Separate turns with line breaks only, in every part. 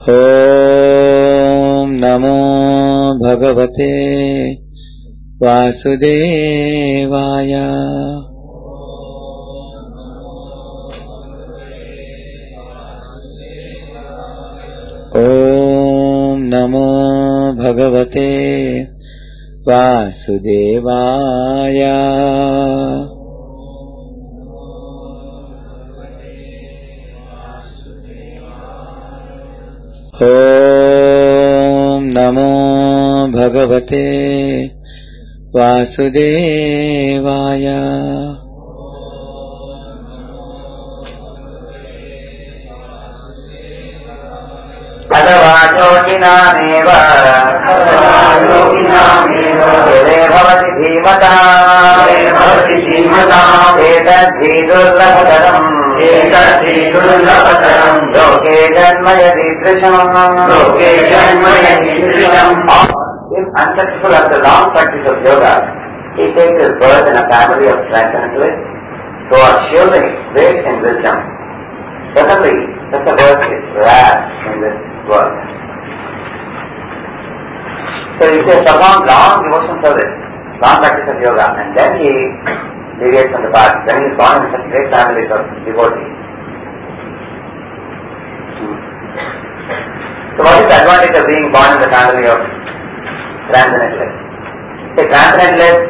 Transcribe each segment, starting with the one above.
ॐ नमो भगवते वासुदेवाय। ॐ नमो भगवते वासुदेवाय। ॐ नमो भगवते वासुदेवाय।
अथवायोगिनामेव यदे भवति धीमताम् एतद्धि दुर्लभतरम् लोके जन्म यदीदृशम् If unsuccessful after long practice of yoga, he takes his birth in a family of transcendentalists who are shielding great in wisdom. Certainly, such a birth is rare in this world. So he says, perform long devotion service, long practice of yoga, and then he deviates from the path. Then he is born in such great families of devotees. So what is the advantage of being born in the family of transcendentalists? The transcendentalists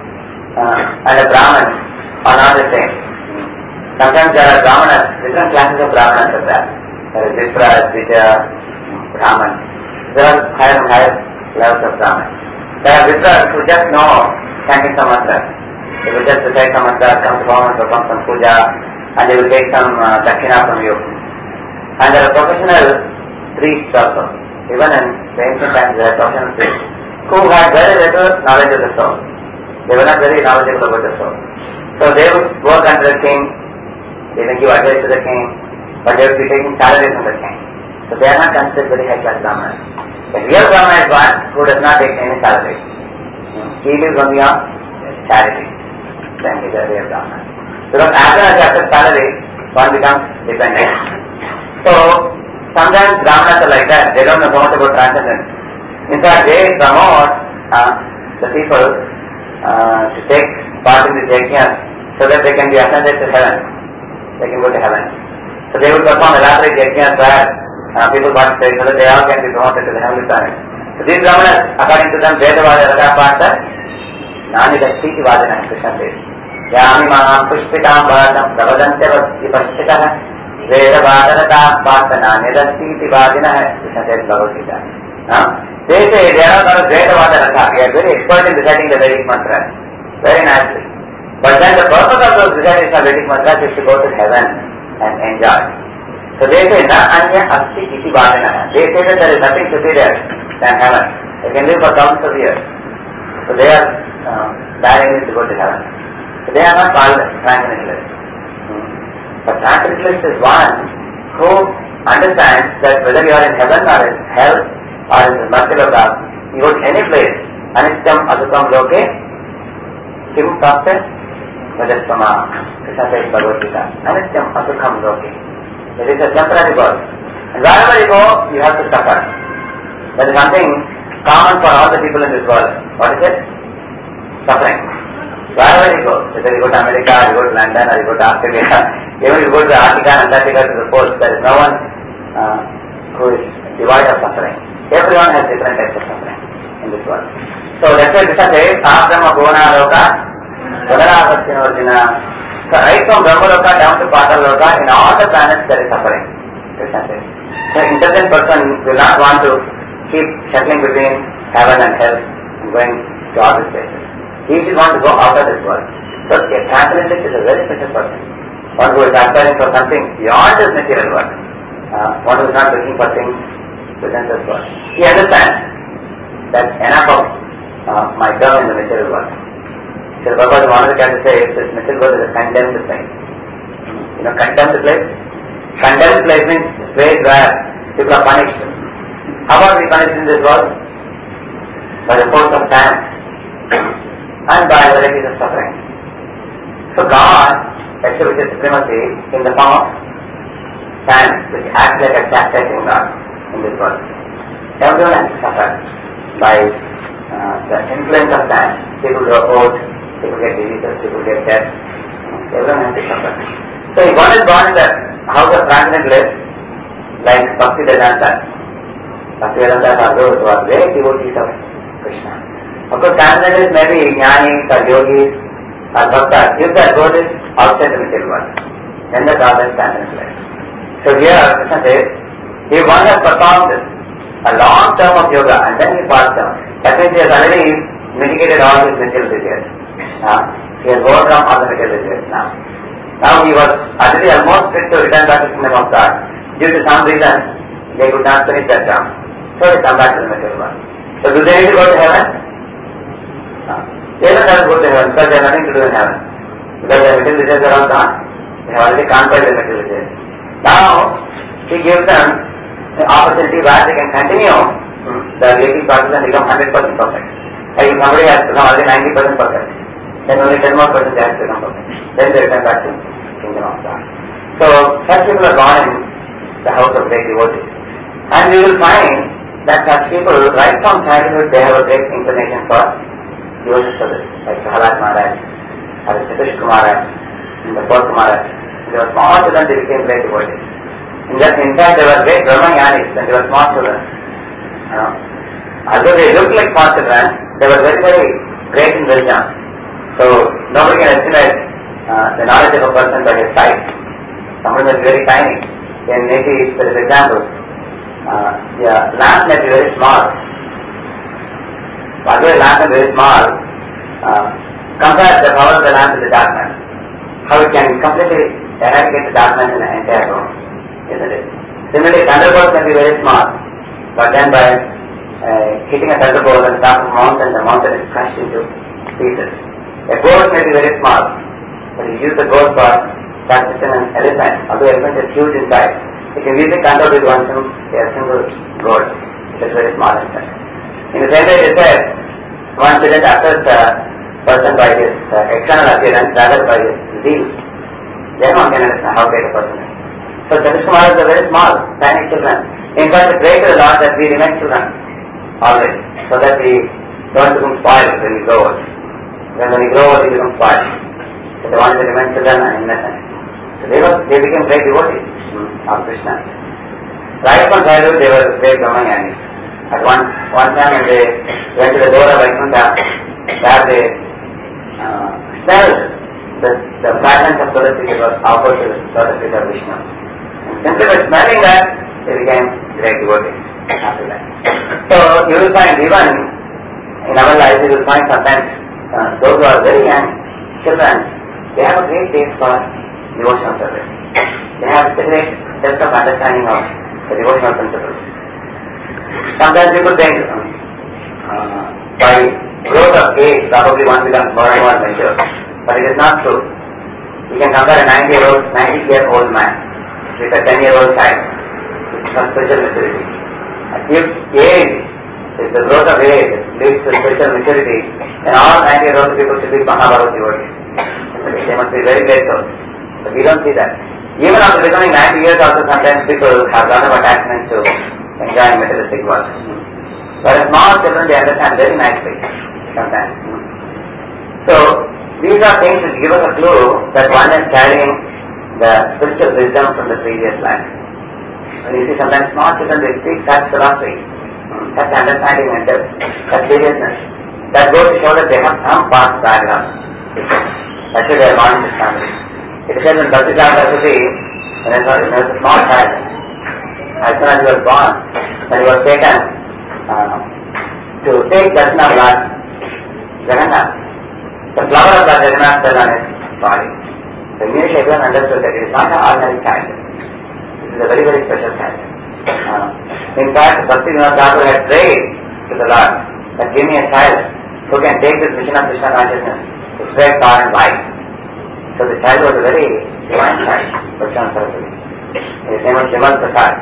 and a Brahman are not the same. Sometimes there are Brahmanas, different classes of Brahmanas are there. There is Vipra, Vijaya, Brahman. There are higher and higher levels of Brahman. There are Vipras who just know chanting some mantras. They will just recite some mantras, come to perform some puja, and they will take some dakshina from you. And there are professional priests also. Even in the ancient times there are professional priests who had very little knowledge of the soul. They were not very knowledgeable about the soul. So they would work under the king, they will give advice to the king, but they will be taking salary from the king. So they are not considered very high class Brahmanas. The real Brahmana is one who does not take any salary. He lives only on charity. Then he is a real Brahmana. Because as soon as you accept salary, one becomes dependent. So sometimes Brahmanas are like that. They don't know so much about transcendence. In fact, they promote the people to take part in the yajna so that they can be ascended to heaven. They can go to heaven. So they will perform elaborate yajnas where people participate so that they all can be promoted to the heavenly planet. So these Brahmanas, according to them, Vedavada Radapata, Nani Dastiti Vadana, Krishna says, Yami Maham Pushpitam Bharatam Pravadantya Vipashchitaha Vedavada Radapata Nani Dastiti Vadana, Krishna says Bhagavad Gita. They say they are not Vedavada Radha. They are very expert in reciting the Vedic mantras. Very nicely. But then the purpose of those reciting the Vedic mantras is to go to heaven and enjoy. So they say, Na anya asti iti vadana. They say that there is nothing superior than heaven. They can live for thousands of years. So they are dying to go to heaven. So they are not called transcendentalists. But transcendentalists is one who understands that whether you are in heaven or in hell or in the Matyaloka, you go to any place, Anityam Asukam Loke, Kim Sapte, Vajastama, Krishna says Bhagavad Gita. Anityam Asukam Loke. It is a temporary birth. And wherever you go, you have to suffer. There is something common for all the people in this world. What is it? Suffering. Wherever you go, whether you go to America, or you go to London, or you go to Australia, even if you go to Arctica and Antarctica to the poles, there is no one who is devoid of suffering. Everyone has different types of suffering in this world. So that's why Krishna says, Abrahma Bhuvana Loka, Gadara. So right from Brahmaloka down to Pataloka, in all the planets there is suffering. Krishna says. So an intelligent person will not want to keep shuttling between heaven and hell and going to all these places. He should want to go out of this world. So a transcendentalist is a very special person. One who is aspiring for something beyond this material world. One who is not looking for things within this world. He understands that enough of my term in the material world. So Bhagavad one of the characters says this material world is a condemned place. You know, condemned place? Condemned place means place where people are punished. How are we punished in this world? By the force of time and by varieties of suffering. So God actually is supremacy in the form of time, which acts like a chastising God in this world. Everyone has to suffer by the influence of time. People grow old, people get diseases, people get death. Everyone has to suffer. So if one is born in the house of transcendent bliss, like Bhakti Vedanta. Bhakti Vedanta are those who are great devotees of Krishna. Of course, transcendent bliss may be jnanis or yogis or bhaktas. If that goal is outside the material world, then the God is transcendent bliss. So here Krishna says, if one has performed a long term of yoga and then he passed on, that means he has already mitigated all his material desires. He has overcome all the material desires now. Now he was already almost fit to return back to the kingdom of God. Due to some reason, they could not finish that term. So they come back to the material world. So do they need to go to heaven? No. They don't have to go to heaven because they have nothing to do in heaven. Because their material desires are all gone. They have already conquered their material desires. Now, he gives them the opportunity where they can continue the relating process and become 100% perfect. Like if somebody has become already 90% perfect, then only 10 more percent they have to become perfect. Then they return back to the kingdom of God. So, such people are born in the house of great devotees. And we will find that such people, right from childhood, they have a great inclination for devotion service. Like Prahlad Maharaj, or Satish Maharaj, and the fourth Maharaj. They were small children, they became great devotees. In fact, they were great Brahmayanis when they were small children. Although they looked like small children, they were very, very great in wisdom. So, nobody can estimate the knowledge of a person by his size. Someone is very tiny. Then maybe, for example, the lamp may be very small. Although the lamp is very small, compare the power of the lamp with the darkness. How it can completely eradicate the darkness in the entire room, isn't it? Similarly, thunderbolts may be very small, but then by hitting a thunderbolt on top of a mountain, the mountain is crushed into pieces. A goat may be very small, but you use the goat for practicing an elephant, although the elephant is huge inside. You can easily control with a single goat. It is very small inside. In the same way, it said, one shouldn't assess the person by his external appearance, rather by his zeal. Then one can understand how great a person is. So Satish Kumar is a very small, tiny children. In fact, we pray to the Lord that we remain children always, so that we don't become spoiled when we grow old. When we grow old, we become spoiled. So they want to remain children and innocent. So they became great devotees of Krishna. Right from childhood, they were great Brahmayanis. At one time when they went to the door of Vaikuntha, where they smelled the fragrance of Tulasi that was offered to the lotus feet of Vishnu. And simply by smelling that, they became great devotees after that. So you will find even in our lives, you will find sometimes those who are very young children, they have a great taste for devotional service. They have a great depth of understanding of the devotional principles. Sometimes people think by growth of age, probably one becomes more and more mature. But it is not true. You can compare a 90-year-old man with a 10-year-old child with some spiritual maturity. If the growth of age leads to spiritual maturity, then all 90-year-old people should be Mahabharata devotees. They must be very great souls. But we don't see that. Even after becoming 90 years also, sometimes people have a lot of attachment to enjoying materialistic work. Whereas small children, they understand very nicely sometimes. So, these are things which give us a clue that one is carrying the spiritual wisdom from the previous life. When you see sometimes small children, they speak such philosophy, such understanding and depth, such seriousness. That goes to show that they have some past background. That's why they are born in this family. It says in Bhakti Saraswati, when he was a small child, as soon as he was born, when he was taken to take darshan of Lord Jagannath, the flower of Lord Jagannath fell on his body. So immediately everyone understood that it is not an ordinary child. It is a very, very special child. In fact, Bhakti Vinod Thakur had prayed to the Lord that give me a child who can take this mission of Krishna consciousness to spread far and wide. So the child was a very divine child, Bhakti Saraswati. His name was Vimal Prasad.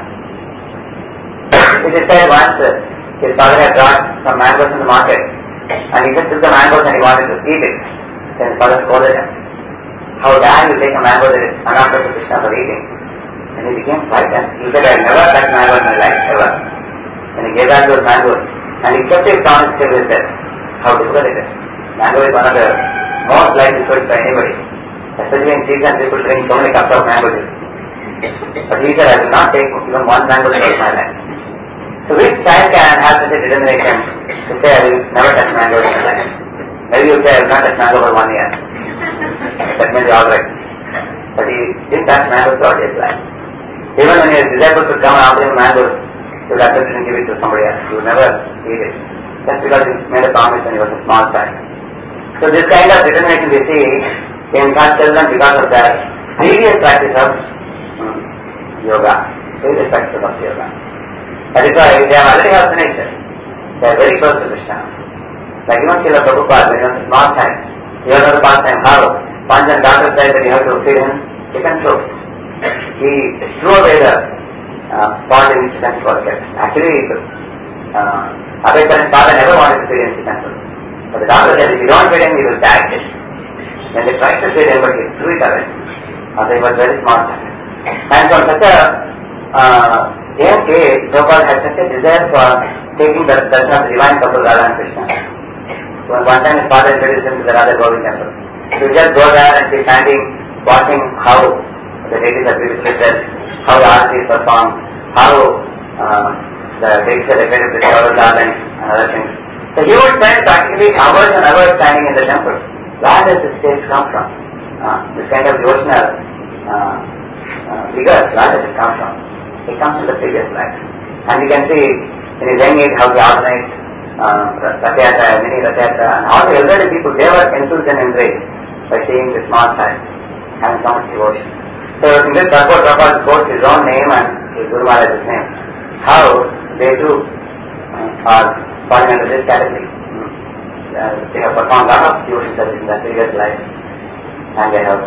It is said once his father had brought some mangoes in the market and he just took the mangoes and he wanted to eat it. Then his father scolded him. How dare you take a mango that is unoffered to Krishna for eating? And he became frightened. He said, I never touched mango in my life, ever. And he gave back those mangoes. And he kept his promise till his death. How difficult it is. Mango is one of the most likely fruits by anybody. Especially in season, people drink so many cups of mango juice. But he said, I will not take even one mango juice in my life. So which child can have such a determination to say, I will never touch mango in my life? Maybe you say, I will not touch mango for 1 year. That may be alright. But he didn't touch mango throughout his life. Even when his disciples would come and offer him mangoes, he would accept it and give it to somebody else. He would never eat it. Just because he made a promise when he was a small child. So this kind of determination we see in such children because of the previous practice of yoga. Previous practice of yoga. That is why they have already have finished it. They are very close to Krishna. Like even Srila Prabhupada, when he was a small child, he was not a pastime. How? Once the doctor said that you have to feed him chicken soup. He threw away the pot in which chicken soup was kept. Actually, Ambedkar's father never wanted to feed him chicken soup. But the doctor said, if you don't feed him, he will die. Then they tried to feed him, but he threw it away. Although he was very small child. And from such a young age, Prabhupada had such a desire for taking the darshan of the divine couple Radha and Krishna. So one time his father introduced him to the Radha Govind temple. So he just go there and he's standing, watching how the deities are beautifully dressed, how the arati is performed, how the deities are decorated with flower gardens and other things. So he would spend practically hours and hours standing in the temple. Where does this taste come from? This kind of devotional vigor, where does it come from? It comes from the previous life. And you can see in his young age how he organized Rathayatra, mini Rathayatra, and all the elderly people, they were enthused and embraced by seeing the small child having so much devotion. So in this Prabhupada quotes his own name and his Guru Maharaj's name, how they too are falling under this category. They have performed a lot of devotion service in their previous life, and they have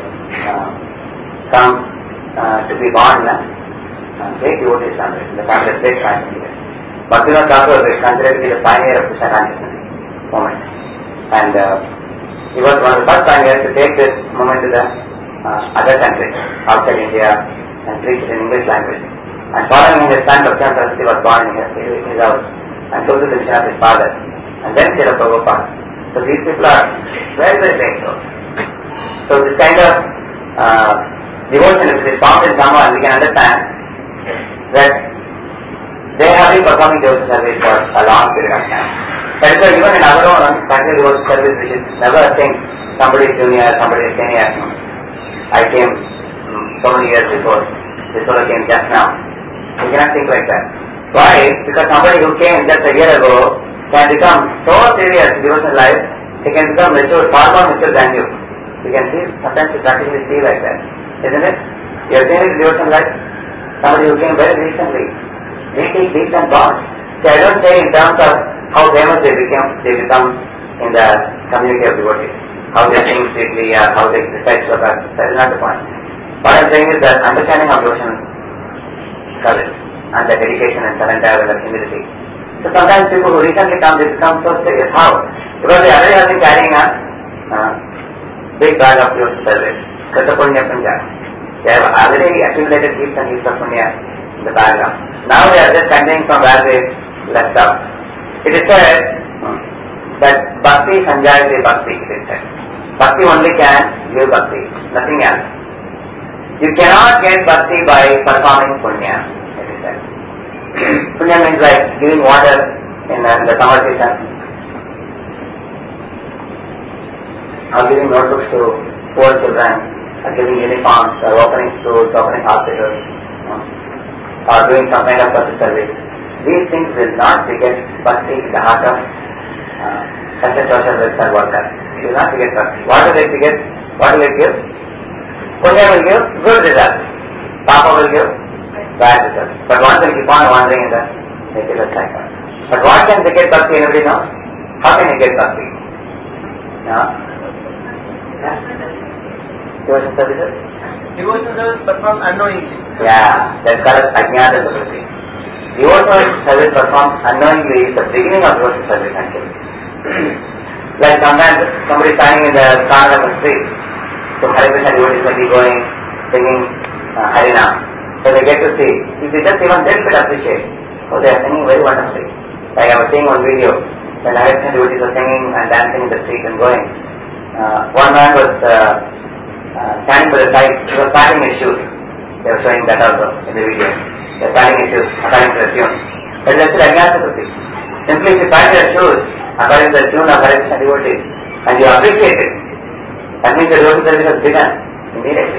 come to be born great devotees in the family of great family. Bhaktivinoda Thakur is considered to be the pioneer of Krishna consciousness movement, and he was one of the first pioneers to take this movement to the other countries outside India and preach it in English language. And following his son Bhaktivinoda Saraswati was born in his house and took the mission of his father, and then Srila Prabhupada. So these people are very, very great souls. So this kind of devotion, if it is found in someone, we can understand that they have been performing devotion service for a long period of time. That is why even in our own country devotion service, we should never think somebody is junior, somebody is senior. I came so many years before, this fellow came just now. We cannot think like that. Why? Because somebody who came just a year ago can become so serious in devotional life, he can become mature, far more mature than you. You can see, sometimes you practically see like that. Isn't it? You have seen it in devotional life? Somebody who came very recently, they take leaps and bounds. See, I don't say in terms of how famous they become in the community of devotees. How they sing sweetly or how they recite slokas. That is not the point. What I am saying is that understanding of devotion service and the dedication and surrender and the humility. So sometimes people who recently come, they become so serious. How? Because they already have been carrying a big bag of devotion service. Krita Punya Punya. They have already accumulated heaps and heaps of punya in the background. Now they are just continuing from where they left off. It is said that Bhakti Sanjayate Bhakti, it is said. Bhakti only can give Bhakti, nothing else. You cannot get Bhakti by performing punya, it is said. Punya means like giving water in the summer season, or giving notebooks to poor children, or giving uniforms, or opening schools, opening hospitals, or doing some kind of social service. These things will not beget Bhakti in the heart of such a social welfare worker. It will not beget Bhakti. What will it beget? What will it give? Punya will give good results. Papa will give bad results. But one will keep on wandering in the negative cycle. But what can beget Bhakti? Anybody knows? How can you get Bhakti? Devotion services?
Devotion service performed unknowingly.
Yeah, that's called Ajnata Bhakti. Devotional service performed unknowingly is the beginning of devotional service actually. Like sometimes somebody standing in the corner of the street, so Hare Krishna devotees may be going, singing Harinam. So they get to see, if they just even little bit appreciate, oh, they are singing very wonderfully. Like I was seeing one video, when Hare devotees were singing and dancing in the street and going. One man was standing by the side, he was patting his shoes. They were showing that also in the video. They were patting his shoes according to the tune. But that's the Ajnana Chaturthi. Simply if you pat your shoes according to the tune of Hare Krishna devotees and you appreciate it, that means the devotee service has begun immediately.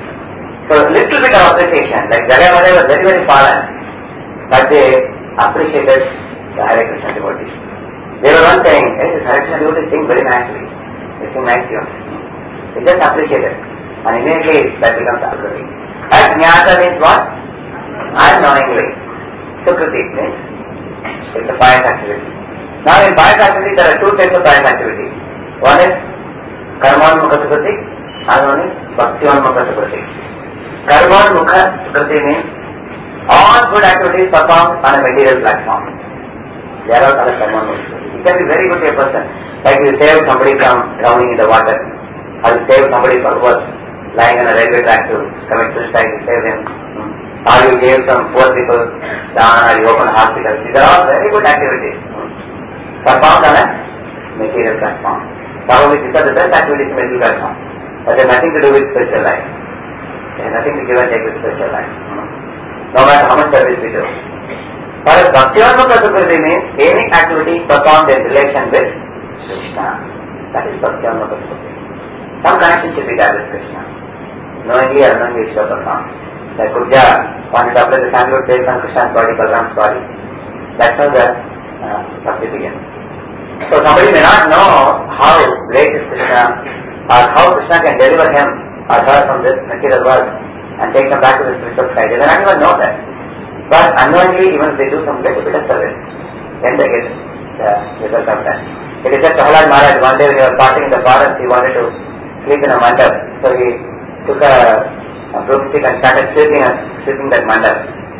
So little bit of appreciation, like Jagai Madai was very very fallen, but they appreciated the Hare Krishna devotees. They were not saying, hey, this Hare Krishna devotees sing very nicely. They sing nicely. They just appreciate it. And immediately that becomes Akriti. Ajnata means what? Unknowingly. Sukriti means it's a pious activity. Now in pious activity there are two types of pious activity. One is Karmanmukha Sukriti, and one is Bhaktivanmukha Sukriti. Karmanmukha Sukriti means all good activities performed on a material platform. They are all called Karmanmukha Sukriti. It can be very good to a person. Like you save somebody from drowning in the water, or you save somebody from worse, lying on a railway track to commit suicide, you save him. Or you gave some poor people down, or you open a hospital. These are all very good activities. Performed on a material platform. Probably these are the best activities in material platform. But they have nothing to do with spiritual life. They have nothing to give and take with spiritual life. No matter how much service we do. Whereas Bhaktivanmukha Sukriti means any activity performed in relation with Krishna. That is Bhaktivanmukha Sukriti. Some connection should be there with Krishna. Knowingly or unknowingly it should perform. Like Kurja wanted to apply the sandalwood based on Krishna's body, Balram's body. That's how the Bhakti begins. So somebody may not know how great is Krishna, or how Krishna can deliver him or her from this material world and take them back to the spiritual side. They may not even know that. But unknowingly, even if they do some little bit of service, then they get the result of that. It is said Prahlad Maharaj, one day when he was passing in the forest, he wanted to sleep in a mandap. So he took a broomstick and started sweeping that mandap.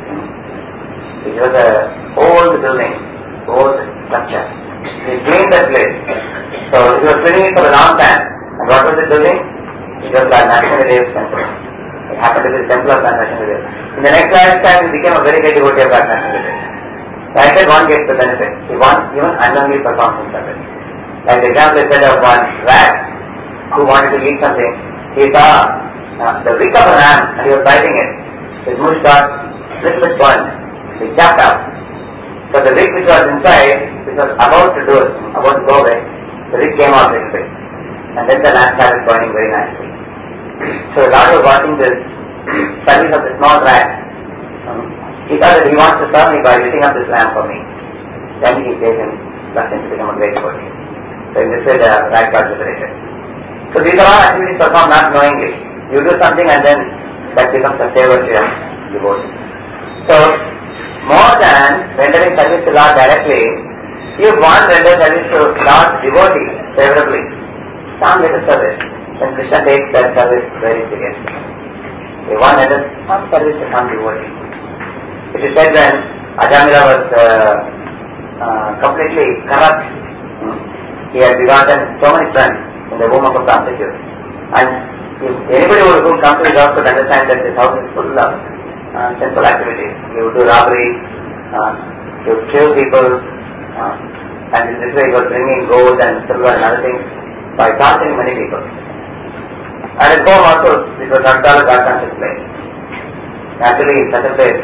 It was an old building, old structure. He cleaned that place. So he was cleaning it for a long time. And what was the building? It was the Narasimha temple. It happened to be the temple of Narasimha. In the next lifetime, he became a very great devotee of Narasimha. So I said one gets the benefit. He even unknowingly performs some service. Like the example is said of one rat who wanted to eat something. He saw the wick of a ram and he was biting it. His mush got a little bit burned. He jumped out. So the wick which was inside, which was about to go away, the wick came out a little bit. And then the lamp started burning very nicely. So the Lord was watching this service of the small rat. He thought that he wants to serve me by lifting up this lamp for me. Then he gave him blessing to become a great devotee. So in this way the rat got liberated. So these are all activities performed not knowingly. You do something and then that becomes a favor to your devotee. So more than rendering service to Lord directly, if one renders service to Lord's devotee favorably, some little service, then Krishna takes that service very seriously. If one renders some service to some devotee. It is said when Ajamila was completely corrupt, he had begotten so many sons in the womb of a prostitute. And if anybody who would come to his house could understand that this house is full of sinful activities. He would do robbery, he would kill people, and in this way he was bringing gold and silver and other things by torturing many people. And at home also, this was not all a God-conscious place. Naturally, in such a place,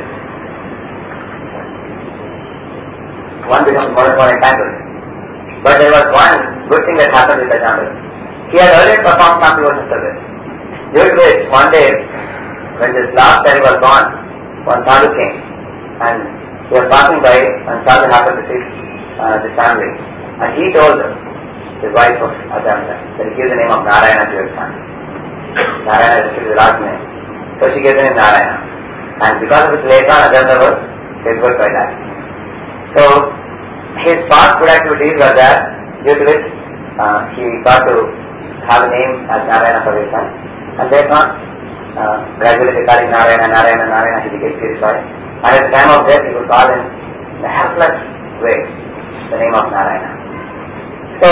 one becomes more and more entangled. But there was one good thing that happened with Ajamila. He had earlier performed some devotional service. Due to which, one day, when this last child was born, one sadhu came and he was passing by and sadhu happened to see this family. And he told his wife of Ajamila that he gave the name of Narayana to his son. Narayana is the last name. So she gave the name Narayana. And because of this later on Ajamila was favored by that. So his past good activities were there, due to which he got to have a name as Narayana for his son. And later on, gradually they calling Narayana, Narayana, Narayana, he became purified. And at the time of death, he would call in a helpless way the name of Narayana. So,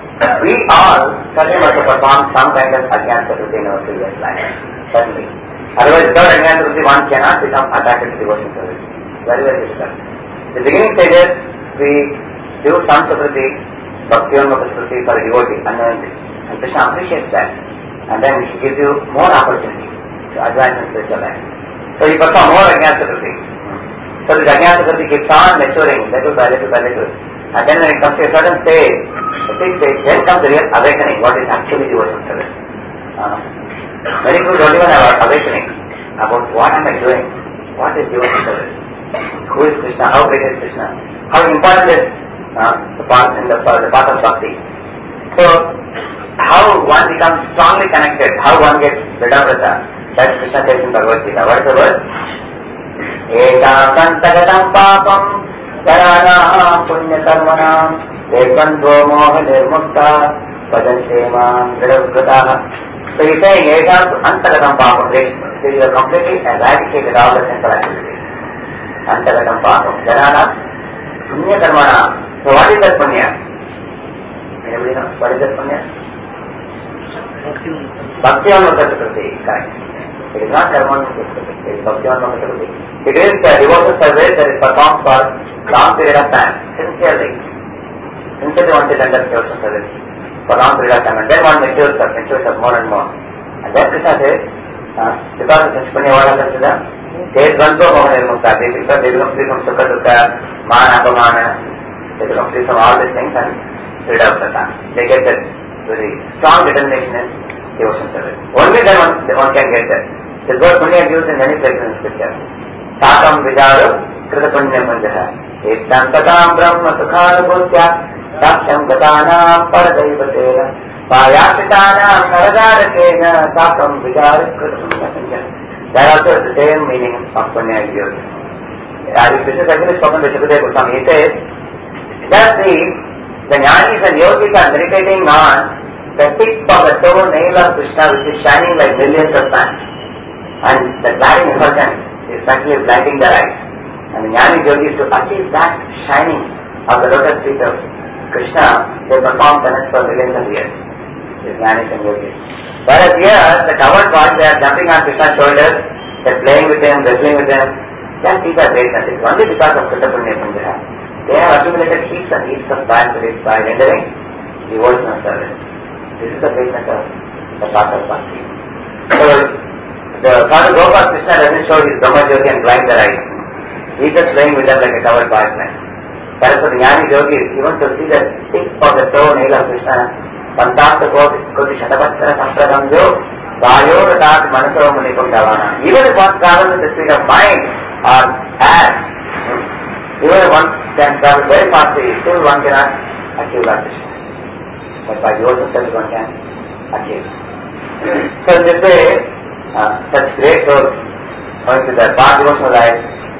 we all certainly must have performed some kind of Ajnana Chaturthi in our previous life. Certainly. Otherwise, without Ajnana Vritti, one cannot become attracted to devotion service. Very, very difficult. The beginning stages, we do some Sukriti, Bhakti-Onmukha Sukriti for a devotee, unknowingly. And Krishna appreciates that. And then he gives you more opportunity to advance in spiritual life. So you perform more Ajnana Sukriti. So this Ajnana Sukriti keeps on maturing, little by little by little. And then when it comes to a certain stage, the big stage, then comes the real awakening, what is actually devotion service. Many people don't even have awakening about what am I doing, what is devotion service, who is Krishna, how great is Krishna, how important is the path of bhakti. So, how one becomes strongly connected, how one gets Vridavrata, that Krishna says in Bhagavad Gita. What is the word? Ekam santagatam papam karanam punya karmanam ekandvo moha nirmukta padante mam Vridavrata. So he is saying, Ekam antagatam papam, you have completely eradicated all the sinful activities. Antagatam papam karanam punya karmanam. So what is that punya? Anybody know? What is that punya? Bhakti-Onmukha Sukriti, correct. It is not Karma-Onmukha Sukriti, it is Bhakti-Onmukha Sukriti. It is the devotional service that is performed for long period of time, sincerely. Sincerely one should enter devotional service for long period of time, and then one matures up more and more. And then Krishna says, because of such punya, what happens to them? They dvandva moha nirmukta, they become free from sukha dukkha, mana apamana, they become free from all these things and Vridavrata. They get that very strong determination in devotion service. Only then one can get that. This word punya is used in many places in scripture. Sakam vijaru krita punya punjaha. Ektam tatam brahma sukhanubhutya sakyam gatanam paradaivatena payashitanam naradarakena sakam vijaru krita punya punjaha. That also is the same meaning of punya is used. This is actually spoken by Shukadeva Goswami. He says, just the jnanis and yogis are meditating on the tip of the toe nail of Krishna, which is shining like millions of suns. And the glaring effulgence is actually blinding their eyes. And the jnanis yogis, to achieve that shining of the lotus feet of Krishna, they perform penance for millions of years. These jnanis and yogis. Whereas here, the covered boys, they are jumping on Krishna's shoulders, they are playing with him, wrestling with him. Just these are greatness. It is only because of Krita Punya Punjaha. They have accumulated heaps and heaps of bad spirits by rendering devotional service. This is the greatness of the path of bhakti. So, the Father Gopal Krishna doesn't show his Brahma Yogi and blind their eyes. He is just playing with them like a covered boy man. Whereas for the Jnani Yogis, he wants to see the tip of the toe nail of Krishna. Pantasta Koti Shatapattara Sampradam Jo Vayo Ratat Manaso Munikam Davana. Even if one travels at the speed of mind or air, even if one can travel very fastly, still one cannot achieve that Krishna. But by devotion service one can achieve. So in this way, such great souls going to the path devotional life,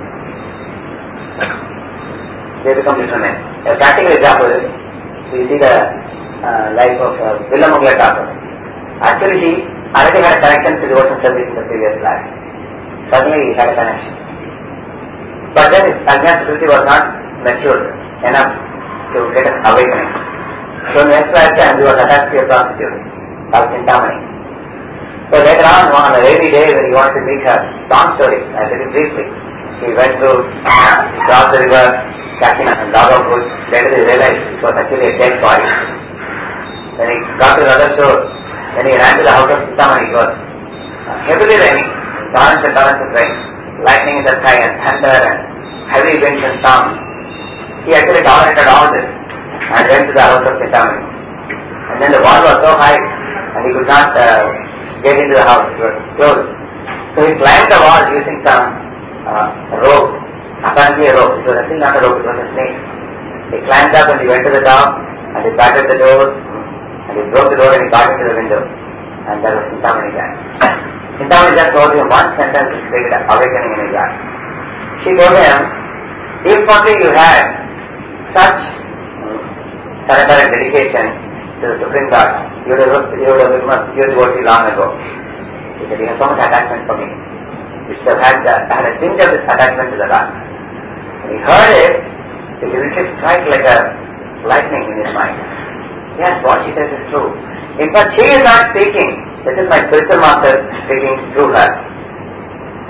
they become determined. A practical example, we see the life of Villamogla Thakur. Actually, he already had a connection to devotional service in the previous life. Suddenly he had a connection. But then his Ajnana Sukriti was not matured enough to get an awakening. So next lifetime he was attached to a prostitute called Chintamani. So later on a rainy day when he wanted to meet her, long story, I tell you briefly, he went to cross the river, catching a log of wood. Later he realized it was actually a dead body. Then he got to the other shore. Then he ran to the house of Chintamani. It was heavily raining, torrents and torrents of rain, lightning in the sky and thunder and heavy winds and storms. He actually tolerated all this and went to the house of Chintamani. And then the wall was so high and he could not get into the house. It was closed. So he climbed the wall using some rope, apparently a rope. It was actually not a rope, it was a snake. He climbed up and he went to the top and he battered the door and he broke the door and he got into the window. And there was Chintamani there. Chintamani just told him one sentence which created an awakening in his heart. She told him, if only you had such surrender and dedication to the Supreme God, you would have become a pure devotee long ago. He said, you have so much attachment for me. You should have had a tinge of this attachment to the Lord. When he heard it, it literally struck like a lightning in his mind. Yes, what she says is true. In fact, she is not speaking. This is my spiritual master speaking through her.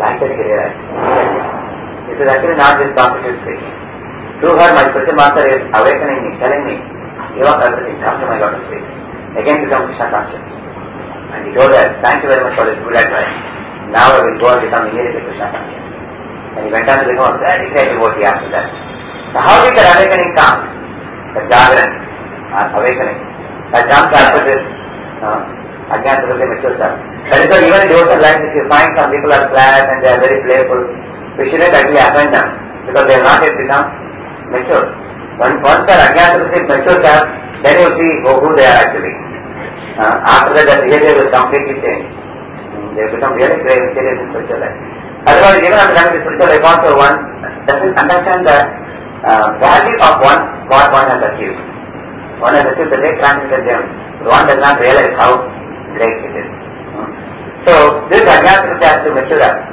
Like that he realized. This is actually not this constitute speaking. Through her, my spiritual master is awakening me, telling me, give up everything, come to my lotus feet. Again become Krishna conscious. And he told her, thank you very much for this good advice. Now I will go and become immediately Krishna conscious. And he went on to become a very great devotee after that. So how did that awakening come? The Jagran, awakening. That comes after this Ajnana Prakriti mature self. That is why even in devotional life, if you find some people are flat and they are very playful, we shouldn't actually offend them because they have not yet become mature. Once their Ajnana Prakriti mature self, then you will see who they are actually. After that, their behavior will completely change. They become really grave, serious in spiritual life. Otherwise, even after coming to spiritual life, also one doesn't understand the value of what one has achieved. One has achieved the great transcendental gem. One does not realize how great it is. So, this Ajnana Prakriti has to mature up.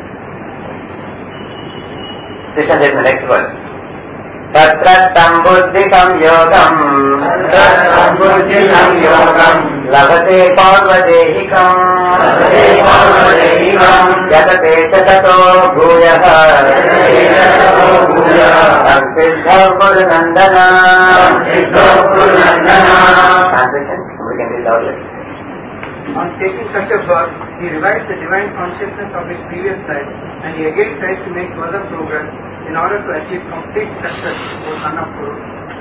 Krishna says in the next verse. Tatratam buddhikam yogam labhate paurvadehikam yatate tato bhuyaha samsiddha gurunandana. Translation, we can read loudly.
On taking such a birth, he revives the divine consciousness of his previous life and he again tries to make further progress in order to achieve complete success for son of Kuru.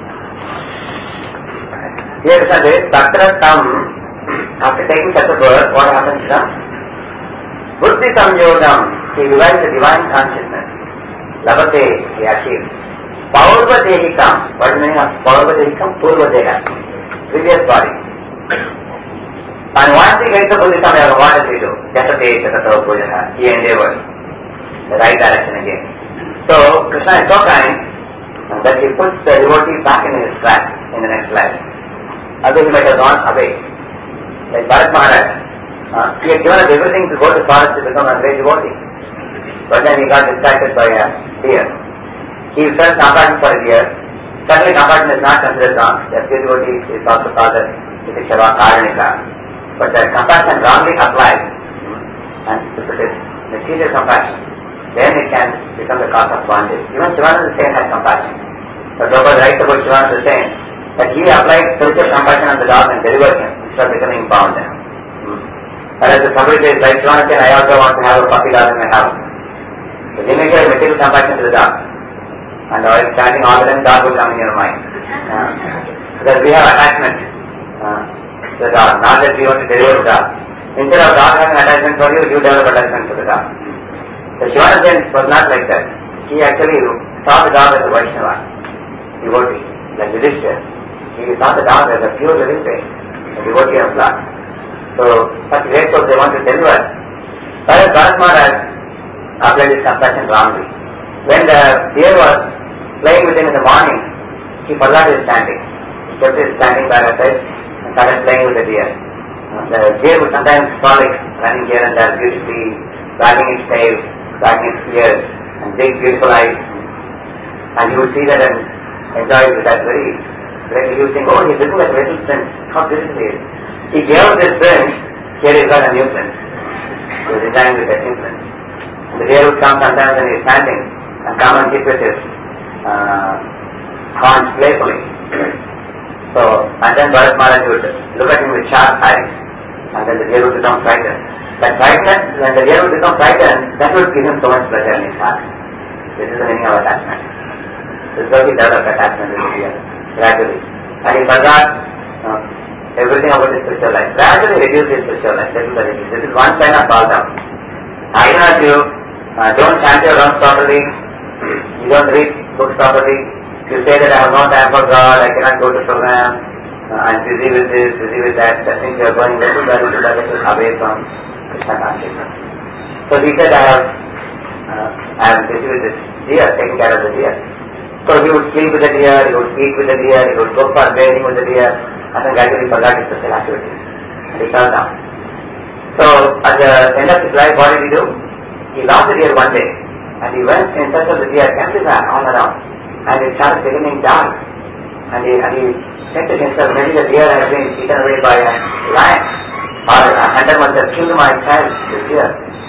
Here it says, Tatratam, after taking such a birth, what happens to them? Buddhi Samyogam, he revives the divine consciousness. Labhate, he achieves. Paurvadehikam, what is the meaning of Paurvadehikam? Purvadeha, previous body. And once he gets the Buddhi Samyogam, what does he do? Jatate Tatato Pujaha, he endeavors the right direction again. So, Krishna is so kind that he puts the devotee back in his track in the next life. Although he might have gone away. Like Bharat Maharaj, he had given up everything to go to forest to become a great devotee. But then he got distracted by a deer. He felt compassion for a deer. Certainly compassion is not considered wrong. The pure devotee is also called the Vitikshava Karanika. But the compassion wrongly applied, and if it is material compassion, then it can become the cause of bondage. Even Shivananda Sain had compassion. But Prabhupada writes about Shivananda Sain that he applied spiritual compassion on the dog and delivered him instead of becoming bound. Whereas if somebody says, like Shivananda Sain, I also want to have a puppy dog in my house. So you may show material compassion to the dog. And while chanting all the time, dog will come in your mind. Because we have attachment to the dog, not that we want to deliver the dog. Instead of dog having attachment for you, you develop attachment to the dog. The Shivananda Sain was not like that. He actually saw the dog as a Vaishnava, devotee, like Yudhishthira. He saw the dog as a pure living being, a devotee of Lord. So, such great souls they want to deliver. Whereas Bharat Maharaj applied his compassion wrongly. When the deer was playing with him in the morning, he forgot his standing. He kept his standing by the side and started playing with the deer. The deer would sometimes frolic, running here and there beautifully, wagging its tail, wagging its ears, and big beautiful eyes. And you would see that and enjoy it with that very greatly. You would think, oh, he's looking like a little prince. How beautiful he is. He gave up this prince, here he's got a new prince. He was enjoying with that new prince. And the deer would come sometimes and he's standing and come and hit with his horns playfully. So, and then Bharat Maharaj would look at him with sharp eyes, and then the deer would become frightened. That frightened, when the deer would become frightened, that would give him so much pleasure in his heart. This is the meaning of attachment. This is how he developed attachment with the deer, gradually. And he forgot everything about his spiritual life. Gradually reduced his spiritual life. This is one sign of fall down. Either of you don't chant your rounds properly, you don't read books properly, you say that I have no time for God, I cannot go to program, I'm busy with this, busy with that, that means you are going little by little away from Krishna consciousness. So he said, I am busy with this deer, taking care of the deer. So he would sleep with the deer, he would eat with the deer, he would go for bathing with the deer, and then gradually forgot his special activities. And he fell down. So at the end of his life, what did he do? He lost the deer one day, and he went in search of the deer, everywhere, all around. And it started becoming dark. And he said to himself, maybe the deer has been eaten away by a lion, or a hunter must have killed my child, the deer.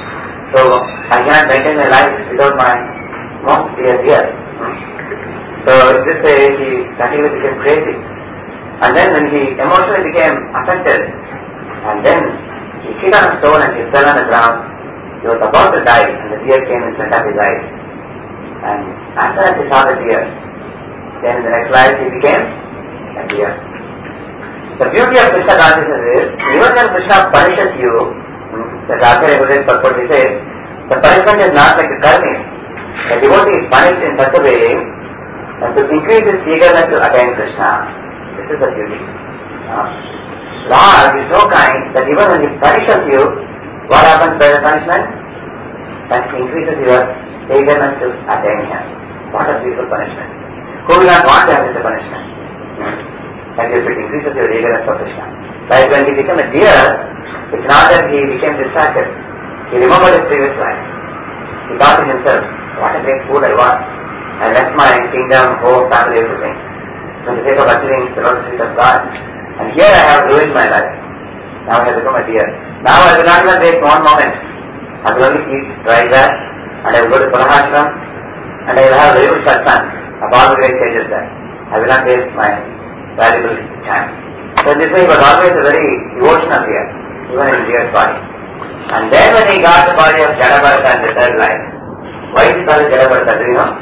So I cannot maintain my life without my most dear dear. So in this way he continually became crazy. And then when he emotionally became affected, and then he hit on a stone and he fell on the ground. He was about to die and the deer came in front of his eyes. And after that he saw the deer. Then in the next life he became a deer. The beauty of Krishna consciousness is, even when Krishna punishes you, the Acharya Gurudev purport he says, the punishment is not like a karmi. The devotee is punished in such a way as to increase his eagerness to attain Krishna. This is the beauty. Lord is so kind that even when he punishes you, what happens by the punishment? That increases your eagerness to attain him. What a beautiful punishment. Who will not want to have such a punishment? And if it increases your eagerness for Krishna. Like when he became a deer, it's not that he became distracted. He remembered his previous life. He thought to himself, what a great fool I was. I left my kingdom, home, family, everything, for the sake of achieving the Lord's feet of God. And here I have ruined my life. Now I have become a deer. Now I will not even wait one moment. I will only eat dry grass, and I will go to Parahashram, and I will have very good satsang of all the great sages there. I will not waste my valuable time. So this way he was always a very devotional deer, even in deer's body. And then when he got the body of Jadabharata in the third life, why is he called Jadabharata, do you know?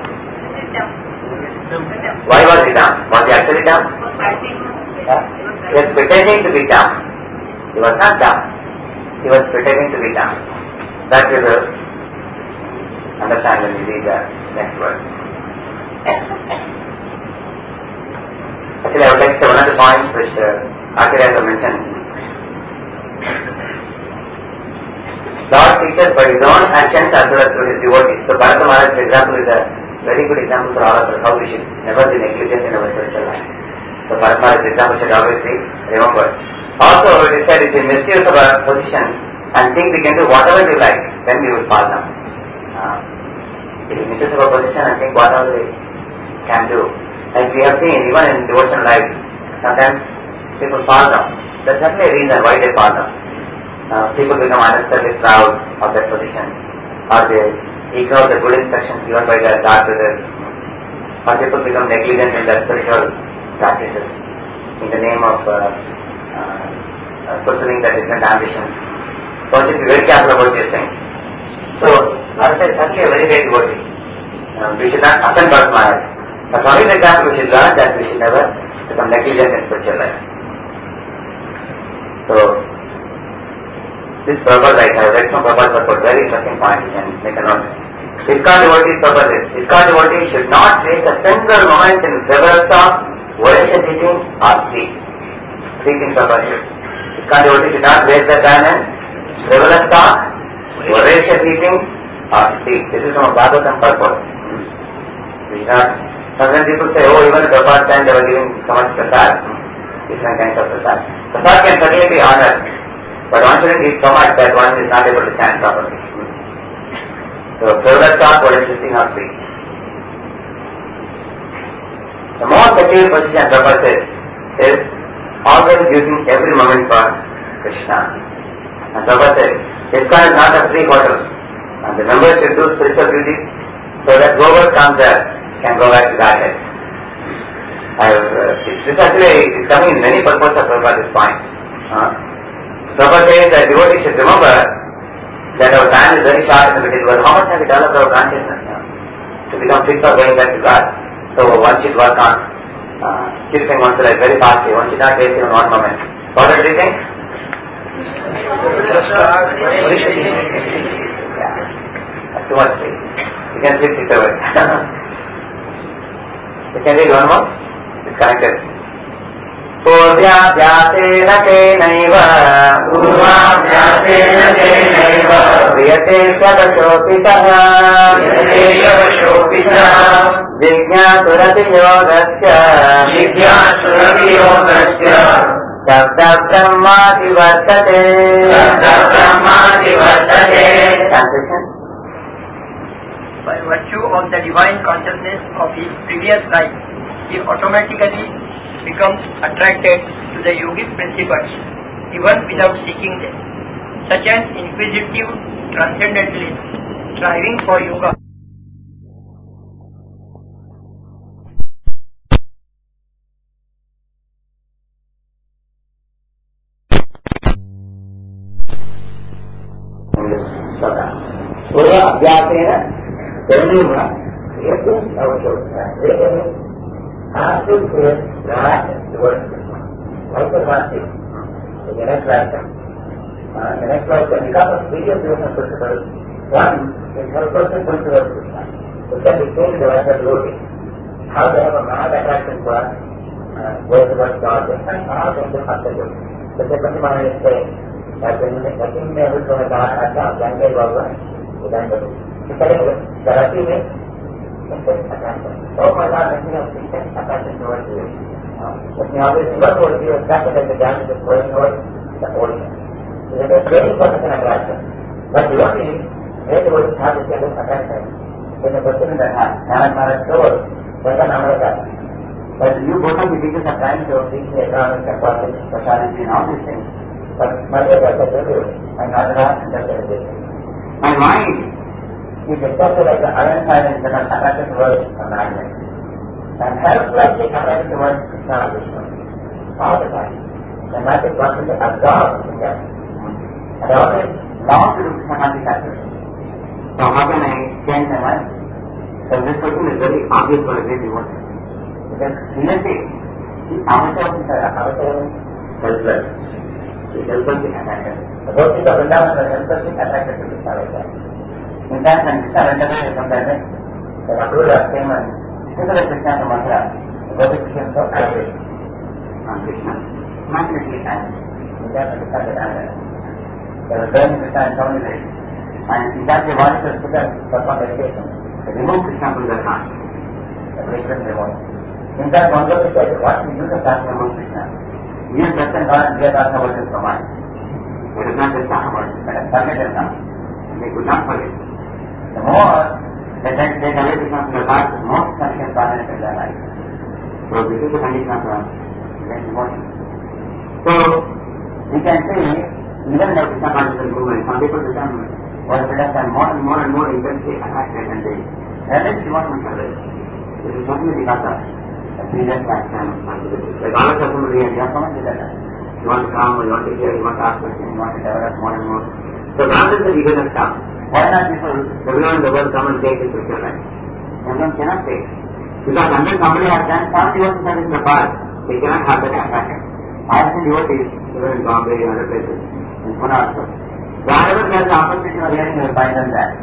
Why was he dumb? Was he actually dumb? He was pretending to be dumb. He was not dumb. He was pretending to be dumb. That we will understand when we read the next word. Actually, I would like to say one of the points which Acharya mentioned. Lord teaches by his own actions as well as through his devotees. So Bharata Maharaj, for example, is a very good example for all of us how we should never be negligent in our spiritual life. So Bharata Maharaj's example should always be remembered. Also, it is said if we misuse of our position and think we can do whatever we like, then we will fall down. If we misuse of our position and think whatever we can do, like we have seen even in devotional life, sometimes people fall down. There's certainly a reason why they fall down. People become unnecessarily proud of their position, or they ignore the good instructions given by their God brothers, or people become negligent in their spiritual practices in the name of fulfilling their different ambitions. So we should be very careful about these things. So Bharata is certainly a very great devotee. We should not offend Bharata Maharaj. But from his example we should learn that we should never become negligent in spiritual life. So this purpose, I have read some purpose, but very interesting point, you can make a note. ISKCON devotees' purpose is, ISKCON devotees should not waste a single moment in frivolous talk, voracious eating, or sleep. Three things purpose is. ISKCON devotees should not waste their time in frivolous talk, voracious eating, or sleep. This is from a Bhagavatam purpose. We should not. Sometimes people say, oh, even at Prabhupada time they were giving so much prasad, different kinds of prasad. Prasad can certainly be honored. But one shouldn't eat so much that one is not able to stand properly. So, frivolous talk or existing or free. The most secure position purpose is always using every moment for Krishna. And purpose is, ISKCON is not a free hotel. And the members should do spiritual duty so that whoever comes there can go back to Godhead. This actually is coming in many purposes of Prabhupada this point. Prabhupada says that devotees should remember that our time is very short in the material world. How much have we developed our consciousness to become fit for going back to God? So one should work on keeping one's life very fastly. One should not waste even one moment. What are you think? That's too much sleep. You can sleep 6 hours. You can read one more? It's connected. पूर्व्याभ्यासेन तेनैव क्रियते शतशोऽपितः जिज्ञासुरतियोगस्य शब्दब्रह्मादि वर्तते.
By virtue of the divine consciousness of his previous life, he automatically becomes attracted to the yogic principles even without seeking them. Such an inquisitive transcendentalists striving for yoga.
पूरा अभ्यास है करने में एक आवश्यकता है आपको फिर रात वर्ष और बात है ये नेक्स्ट क्लास का निकाल वीडियो जो है principle one is help to principle two can be change the weather load how they have a mad attraction for word word god and how they have a तो जैसे कभी मान लेते हैं लेकिन मैं उस समय कहा था जानकारी बाबा उदाहरण करूँ कराची में बहुत मजा नहीं है अट्रैक्शन अपने आप सुबह होती है क्या कहते हैं ज्ञान से कोई और training for such an attraction but you only make the have this kind of attraction when a person in the heart Maharaj told Bhajan Amrita but you both of the teachers are trying to teach the economic capacity, speciality and all these things but Maharaj has said and Maharaj has said my mind is exactly like the iron silence that are attracted towards a magnet and helplessly attracted towards Krishna Vishnu all the time. The magic wants to absorb in them and always long to do Krishna activity. So how can I change my mind? So this question is very obvious for a great devotion. Because seriously, ourselves helpless. He helplessly attracted. The devotees of Vrindavan were helplessly attracted to Krishna like that. In fact, when Krishna went away from that day, the Akrura came and visited Krishna to Mathura. The devotees became so angry on Krishna. Magically angry. In that Krishna got angry. They were burning Krishna in so many ways. And in that they wanted to put us perform meditation. They removed Krishna from their heart. The fragrance they wanted. In that one Gopal said, what we use of talking about Krishna? We have just God and we are talking about his command. They did not just talk about it, but forget it now. They could not forget. The more they take away Krishna from their heart, the more Krishna becomes prominent in their life. So this is the condition of great devotion. So we can say, even like Krishna consciousness movement, some people become more and more intensely attracted and they relish devotional service. This is certainly because of the previous lifetime responsibility. Like all of us somebody and you have so much desire. You want to come, you want to hear, you want to ask questions, you want to develop more and more. So rather than the eagerness come, why not people, everyone in the world come and take this spiritual life? Everyone cannot take. Because unless somebody has done some devotional service in the past, they cannot have that attraction. I have seen devotees, even in Bombay and other places, in Pune also. Wherever there is the opportunity of hearing, you will find them there.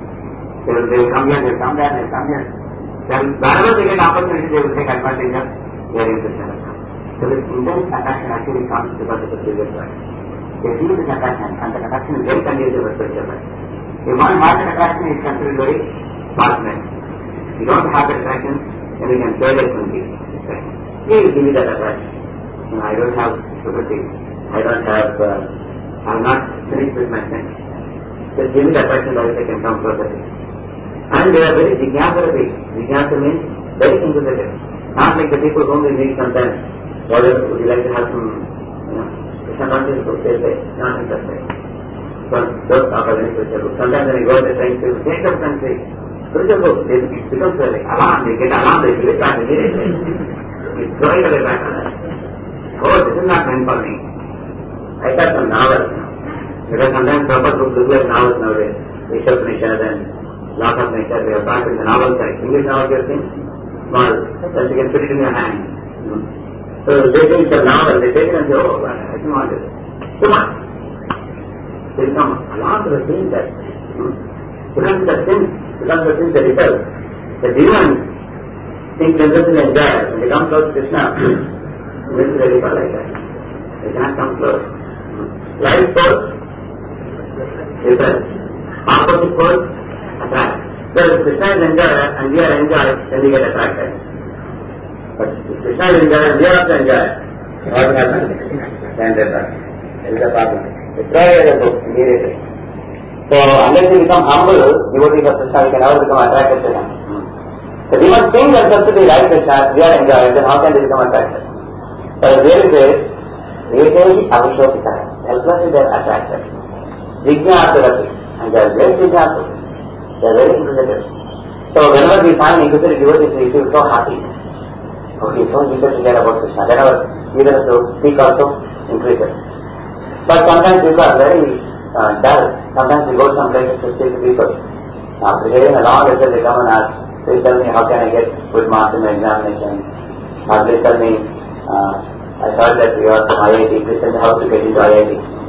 They will come here, they will come there, they will come here. Wherever they get opportunity, they will take advantage of hearing Krishna. So this intense attraction actually comes because of the previous life. They feel this attraction, and the attraction is very conducive with spiritual life. If one has that attraction, it is considered very fortunate. If you don't have that attraction, then you can fail it from this. Please give me that attraction. I don't have liberty. I'm not finished with my things. Just give me the attraction that I can come closer to. And they are very jignasa. Jignasa means very inquisitive. Not like the people whom we meet sometimes. Would you like to have some, Krishna consciousness? They say, not interested. Don't talk about any spiritual book. Sometimes when you go to the science field, take them and say, spiritual book, it becomes alarm. They get alarmed, they feel it back immediately. It's throwing away back on us. Oh, this is not meant for me. I got some novels. Because sometimes proper books look like novels nowadays. Ishwapanishad and Lot of Nature, they are back in the novel side. English novels you have seen? Small. Then you can put it in your hand. So they think it's a novel. They take it and say, oh, I don't want it. Too much. They become alarmed with seeing that. Because the things that result. The demons think themselves in enjoy. When they come close to Krishna, this is very like that. They cannot come close. Life force, repel. Opposite force, attract. So if Krishna is enjoyer and we are enjoyed, then we get attracted. But if Krishna is enjoyer and we are also enjoyed, what will happen? Then repel. There is a problem. We throw away the book immediately. So unless we become humble, devotees of Krishna, we can never become attracted to him. So we must think themselves to be like Krishna, we are enjoyed, then how can they become attracted? So really says, Vedehi Avishokita, helpless is their attraction. Jignasarati, And they are great examples. They are very inquisitive. So whenever we find inquisitive devotees, we feel so happy. Okay, so eager to hear about Krishna. Then our eagerness to speak also increases. But sometimes people are very dull. Sometimes we go to some places to speak to people. After hearing a long lecture, they come and ask, please tell me how can I get good marks in my examination? Or please tell me, I heard that you are from IIT, please tell me how to get into IIT.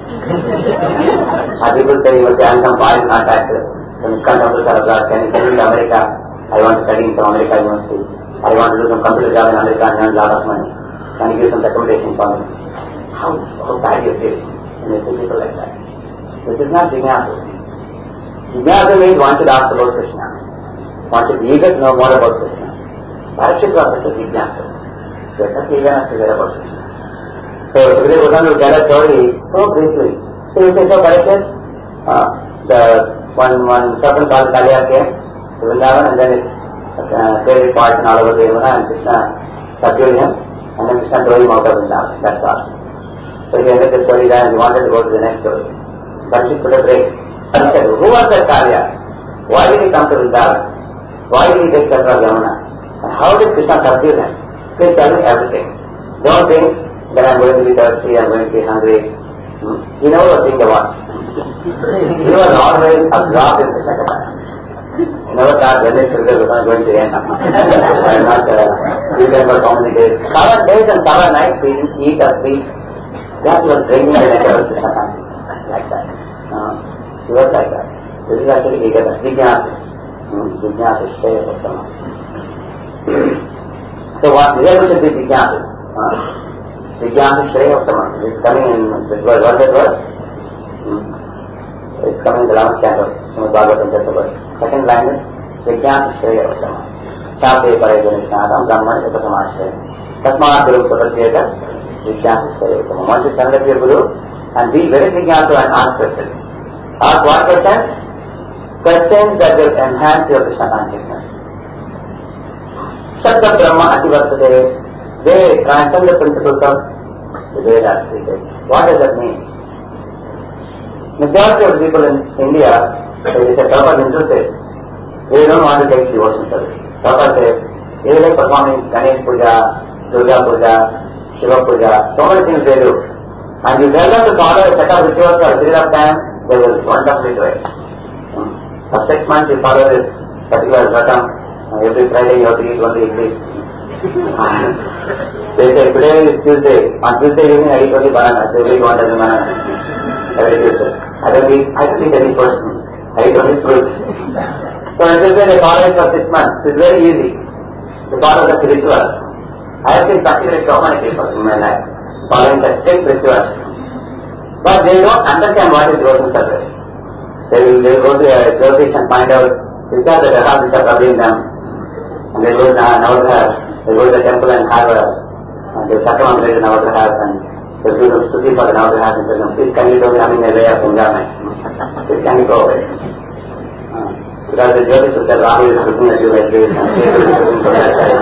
And people say, you must have some foreign contacts. Can you send me to America? I want to study in some America University. I want to do some computer job in America and earn a lot of money. Can you give some recommendation for me? How bad you feel when you see people like that? This is not Jignasa. Jignasa means one should ask about Krishna. One should be eager to know more about Krishna. Parikshit was such a Jignasa. They are such eagerness to hear about Krishna. So Sukadeva Goswami will tell a story so briefly. So you say, so Parikshit, the one person called Kaliya came to Vrindavan and then it created poison all over the Yamuna and Krishna subdued him and then Krishna threw him out of Vrindavan. That's all. So he ended the story there and he wanted to go to the next story. Parikshit put a break. He said, who was that Kaliya? Why did he come to Vrindavan? Why did he take shelter of Yamuna? And how did Krishna subdue him? Please tell me everything. Don't think that I am going to be thirsty, I am going to be hungry. You never was thinking about it. You were always absorbed in Krishna Katha. You never thought when this children was not going to end. I am not sleeping for so many days. 7 days and 7 nights we didn't eat or sleep. That was drinking the nectar of Krishna consciousness. Like that. He was like that. This is actually eagerness. Jignasa. Jignasa is Shreya Uttama. So what really should be Jignasa? Jignasa Shreya Uttama. It is coming in this word. What is that word? It's coming in the 11th canto. Srimad Bhagavatam chapter word. Second line is Jignasa Shreya Uttama. Shāpe Parayajanishādam Brahman Sapasamāshreya. Tasmāt Guru Sapasyeta Jignasa Shreya Uttama. One should stand up your Guru and be very Jignasa and ask questions. Ask what questions? Questions that will enhance your Krishna consciousness. Sabda Brahma Ativartate. They transcend the principles of the Vedas. What does that mean? Majority of people in India, they say, Prabhupada interested. They don't want to take devotion service. Prabhupada says, they like performing Ganesh Puja, Durga Puja, Shiva Puja, so many things they do. And you tell them to follow a set of rituals for a period of time, they will wonderfully do it. For 6 months you follow this particular vratam, every Friday you have to eat only idli. They say, today is Tuesday, on Tuesday evening I eat only banana, so every one dozen banana. Every Tuesday. I don't eat any fruit. I eat only fruit. So until then they follow it for 6 months. It's very easy to follow the rituals. I have been practically so many people in my life following the strict rituals. But they don't understand what is devotion service. They will go to a Jyotish and find out which are the Rathas which are troubling them. And they go to Navadhar. They go to the temple and have the Sakramam-related Navadhars and they do the study for the Navadhars and tell them, please can you do me, a way of enjoyment. Please can you go away. Because the Jyotish will say, Rahul is looking at you like this and Ketu is looking for that side.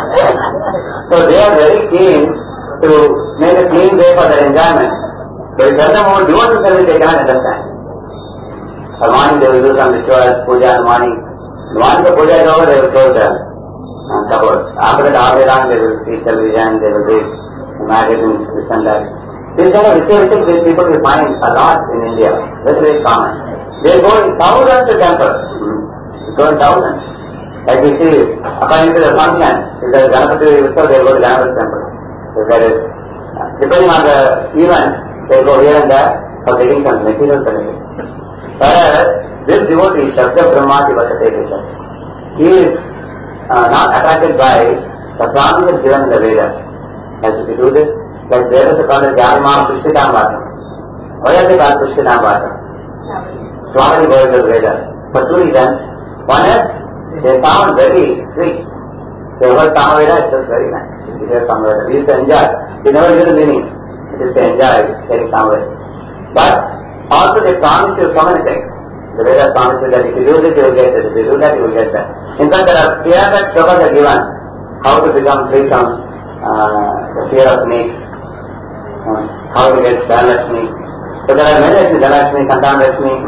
So they are very keen to make a clean way for their enjoyment. But if you tell them about devotion service, they cannot understand. In the morning they will do some rituals, puja in the morning. Once the puja is over, they will close the cupboard. After that, all day long, they will see television, they will read magazines, this and that. This kind of ritualistic people we find a lot in India. Very, very common. They go in thousands to temples. They go in thousands. Like we see, according to the function, if there is Ganapati Utsav, they go to Ganapati temple. If there is, depending on the event, they go here and there for getting some material benefit. Whereas this devotee, Shabda Brahma Tivasate, he is not attracted by the promises given in the Vedas. As if you do this, like Vedas are called as Jnanimam Pushpitam Vatam. Why are they called Pushpitam Vatam? Swami words of Vedas. For 2 reasons. One is, they sound very sweet. They heard Samaveda, it was very nice. We hear Samaveda. We used to enjoy. We never knew the meaning. It is to enjoy hearing Samaveda. But also they promise you so many things. The Vedas promise you that if you do this, you will get this. If you do that, you will get that. In fact, there are clear that shlokas are given. How to become free from the fear of snakes. How to get Dhanalakshmi. So there are many Lakshmi, Dhanalakshmi, Santanalakshmi.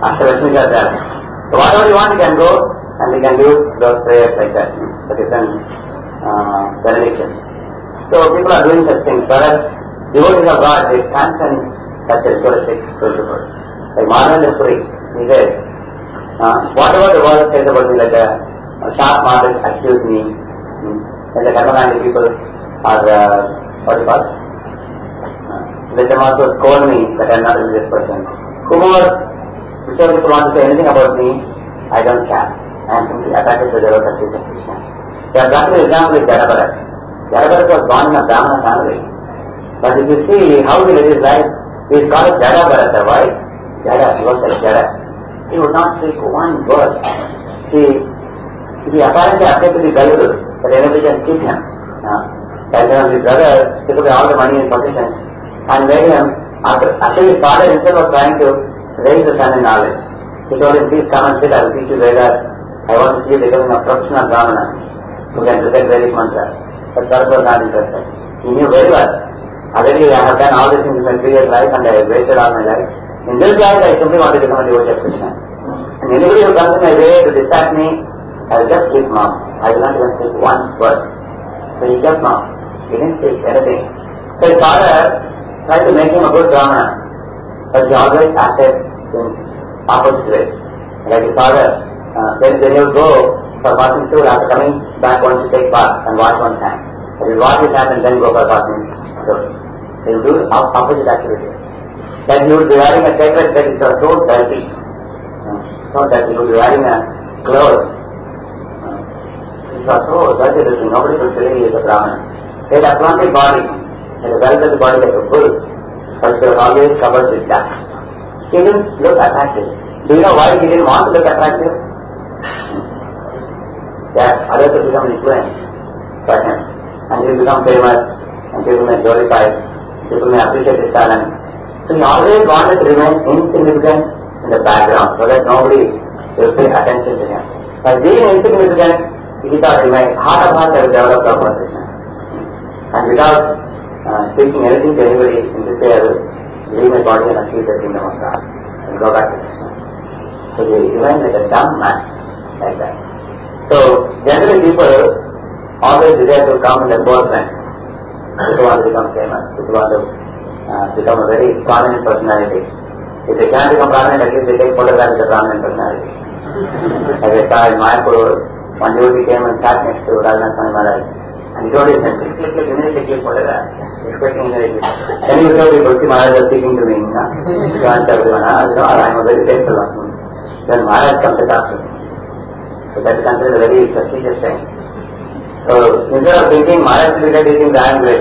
Ashtalakshmis are there. So whatever you want, you can go and you can do those prayers like that, the different benedictions. So people are doing such things. Whereas devotees of God, they can't send such a ritualistic principle. Like Madhavendra Puri, he says, whatever the world says about me, like a sharp martyrs accuse me, and the Karmagandhi people are, what do you call it? Let them also scold me that I am not a religious person. Whichever people want to say anything about me, I don't care. I am simply attracted to the devotees of Krishna. The practical example is Jadabharat. Jadabharat was born in a Brahmana family. But if you see how he lived his life, he is called Jadabharata. Why? Jada, he was like Jada. He would not speak one word. He apparently appeared to be gullible, but anybody can keep him. Like his brother took away all the money and possessions and made him, actually his father himself was trying to raise the son in knowledge. He told him, please come and sit, I will teach you Vedas. I want to see you becoming a professional Brahmana who can recite Vedic mantras. But Bharat was not interested. He knew very well. Already I have done all these things in my previous life and I have wasted all my life. In this life I simply want to become a devotee of Krishna. And anybody who comes in my way to distract me, I will just keep mum. I will not even speak one word. So he kept mum. He didn't speak anything. So his father tried to make him a good Brahmana. But he always acted in opposite way. Like his father, when he would go for passing through, after coming back once to take bath and wash one's hand. He would wash his hand and then go for passing through. He would do opposite activity. Then he would be wearing a sacred dress which was so dirty. So that he would be wearing a clothes. It was so dirty looking, nobody could believe he is a Brahmana. He had a flaunted body, and the velvet body like a bull, but he was always covered with dust. He didn't look attractive. Do you know why he didn't want to look attractive? That others will become influenced by him, and he will become famous, and people may glorify, people may appreciate his talent. So he always wanted to remain insignificant in the background, so that nobody will pay attention to him. By being insignificant, he thought in my heart of hearts I will develop the position. And without speaking anything to anybody in this way, I will leave my body and achieve the kingdom of God and go back to Krishna. So he remained like a dumb man, like that. So generally people always desire to come in their boyfriend. People want to become famous, people want to become a very prominent personality. If they can't become prominent, at least they take photographs of the prominent personality. As I saw in Mayapur, one devotee came and sat next to Raghunath Swami Maharaj. And he told his friend, click, immediately click photograph. Expecting immediately. Then he told people, see Maharaj was speaking to me. He wants everyone, I am a very faithful one. Then Maharaj comes to talk to me. So that is considered a very prestigious thing. So instead of thinking Maharaj will be there, he thinks I am great.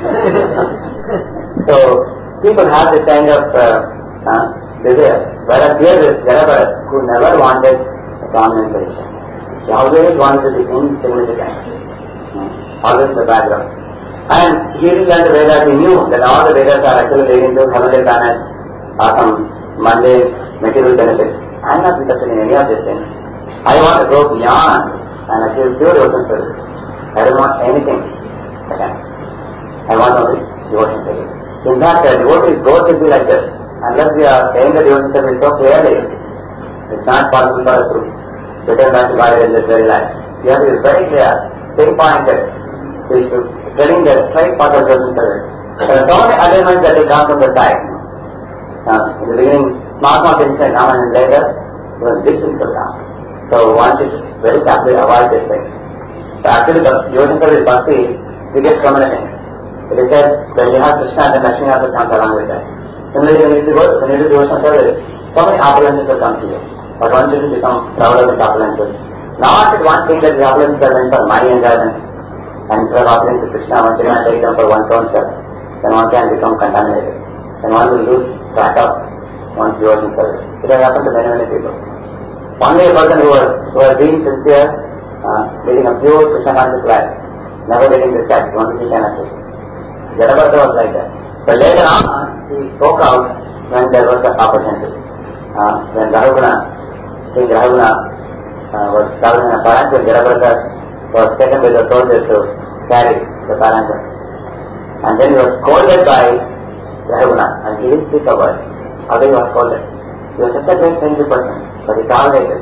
So people have this kind of desire. Whereas here is Jadabharat, who never wanted a prominent position. He always wanted to be insignificant. Always the background. And he didn't learn the Vedas. He knew that all the Vedas are actually leading to heavenly planets or some mundane material benefits. I am not interested in any of these things. I want to go beyond and achieve pure devotion service. I don't want anything again. I want only devotion service. In fact, the devotee's goal should be like this. Unless we are saying the devotion service so clearly, it's not possible for us to return back to God in this very life. We have to be very clear, pinpointed. We should telling the straight path of devotion service. There are so many elements that will come from the side. In the beginning, small things can come, and later, even big things will come. So one should very carefully avoid this thing. So actually, the devotion service bhakti, we get so many things. It is said, when you have Krishna, then Lakshmi also comes along with that. Similarly, when you do devotion service, so many opulences will come to you. But one shouldn't become proud of the opulences. Now, if one thinks that the opulences are meant for my enjoyment, and instead of offering to Krishna, one should not take them for one's own self, then one can become contaminated. Then one will lose track of one's devotion service. It has happened to many people. Only a person who has been sincere, leading a pure Krishna conscious life, never getting distracted, only he can achieve. Jadabharata was like that. But later on, he spoke out when there was an opportunity. When King Rahuguna was traveling in a palanquin, Jadabharata was taken by the soldiers to carry the palanquin. And then he was scolded by Rahuguna, and he didn't speak a word. Although he was scolded. He was such a great friendly person, but he tolerated.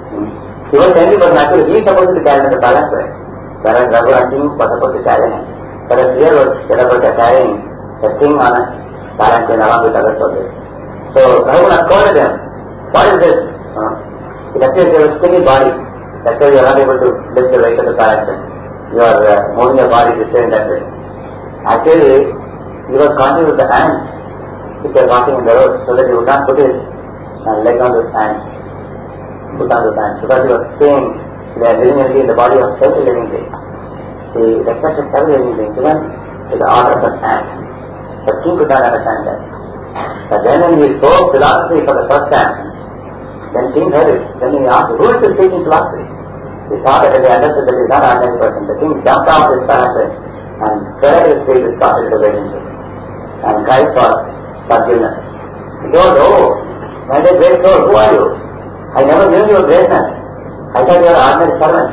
He was friendly person, actually he is supposed to carry the balance way. Whereas Raghu and King was supposed to carry him. But as here was carrying the king on a balance way along with other soldiers. So Raghunath scolded him. What is this? It appears you have a skinny body. That's why you are not able to lift the weight of the balance way. You are moving your body this way and that way. Actually, he was conscious of the ants if they are walking in the road, so that he would not put his leg on those ants, because he was saying they are living in the body of every living thing. He respected every living thing, even to the order of an ant. But king could not understand that. But then when he spoke philosophy for the first time, then king heard it. Then he asked, who is speaking philosophy? He thought that he understood that he is not an ordinary person. The king jumped off his parapet and fell his feet and started to beg him and cried for forgiveness. He told, oh, my dear great soul, who are you? I never knew your greatness. I thought you are an ordinary servant.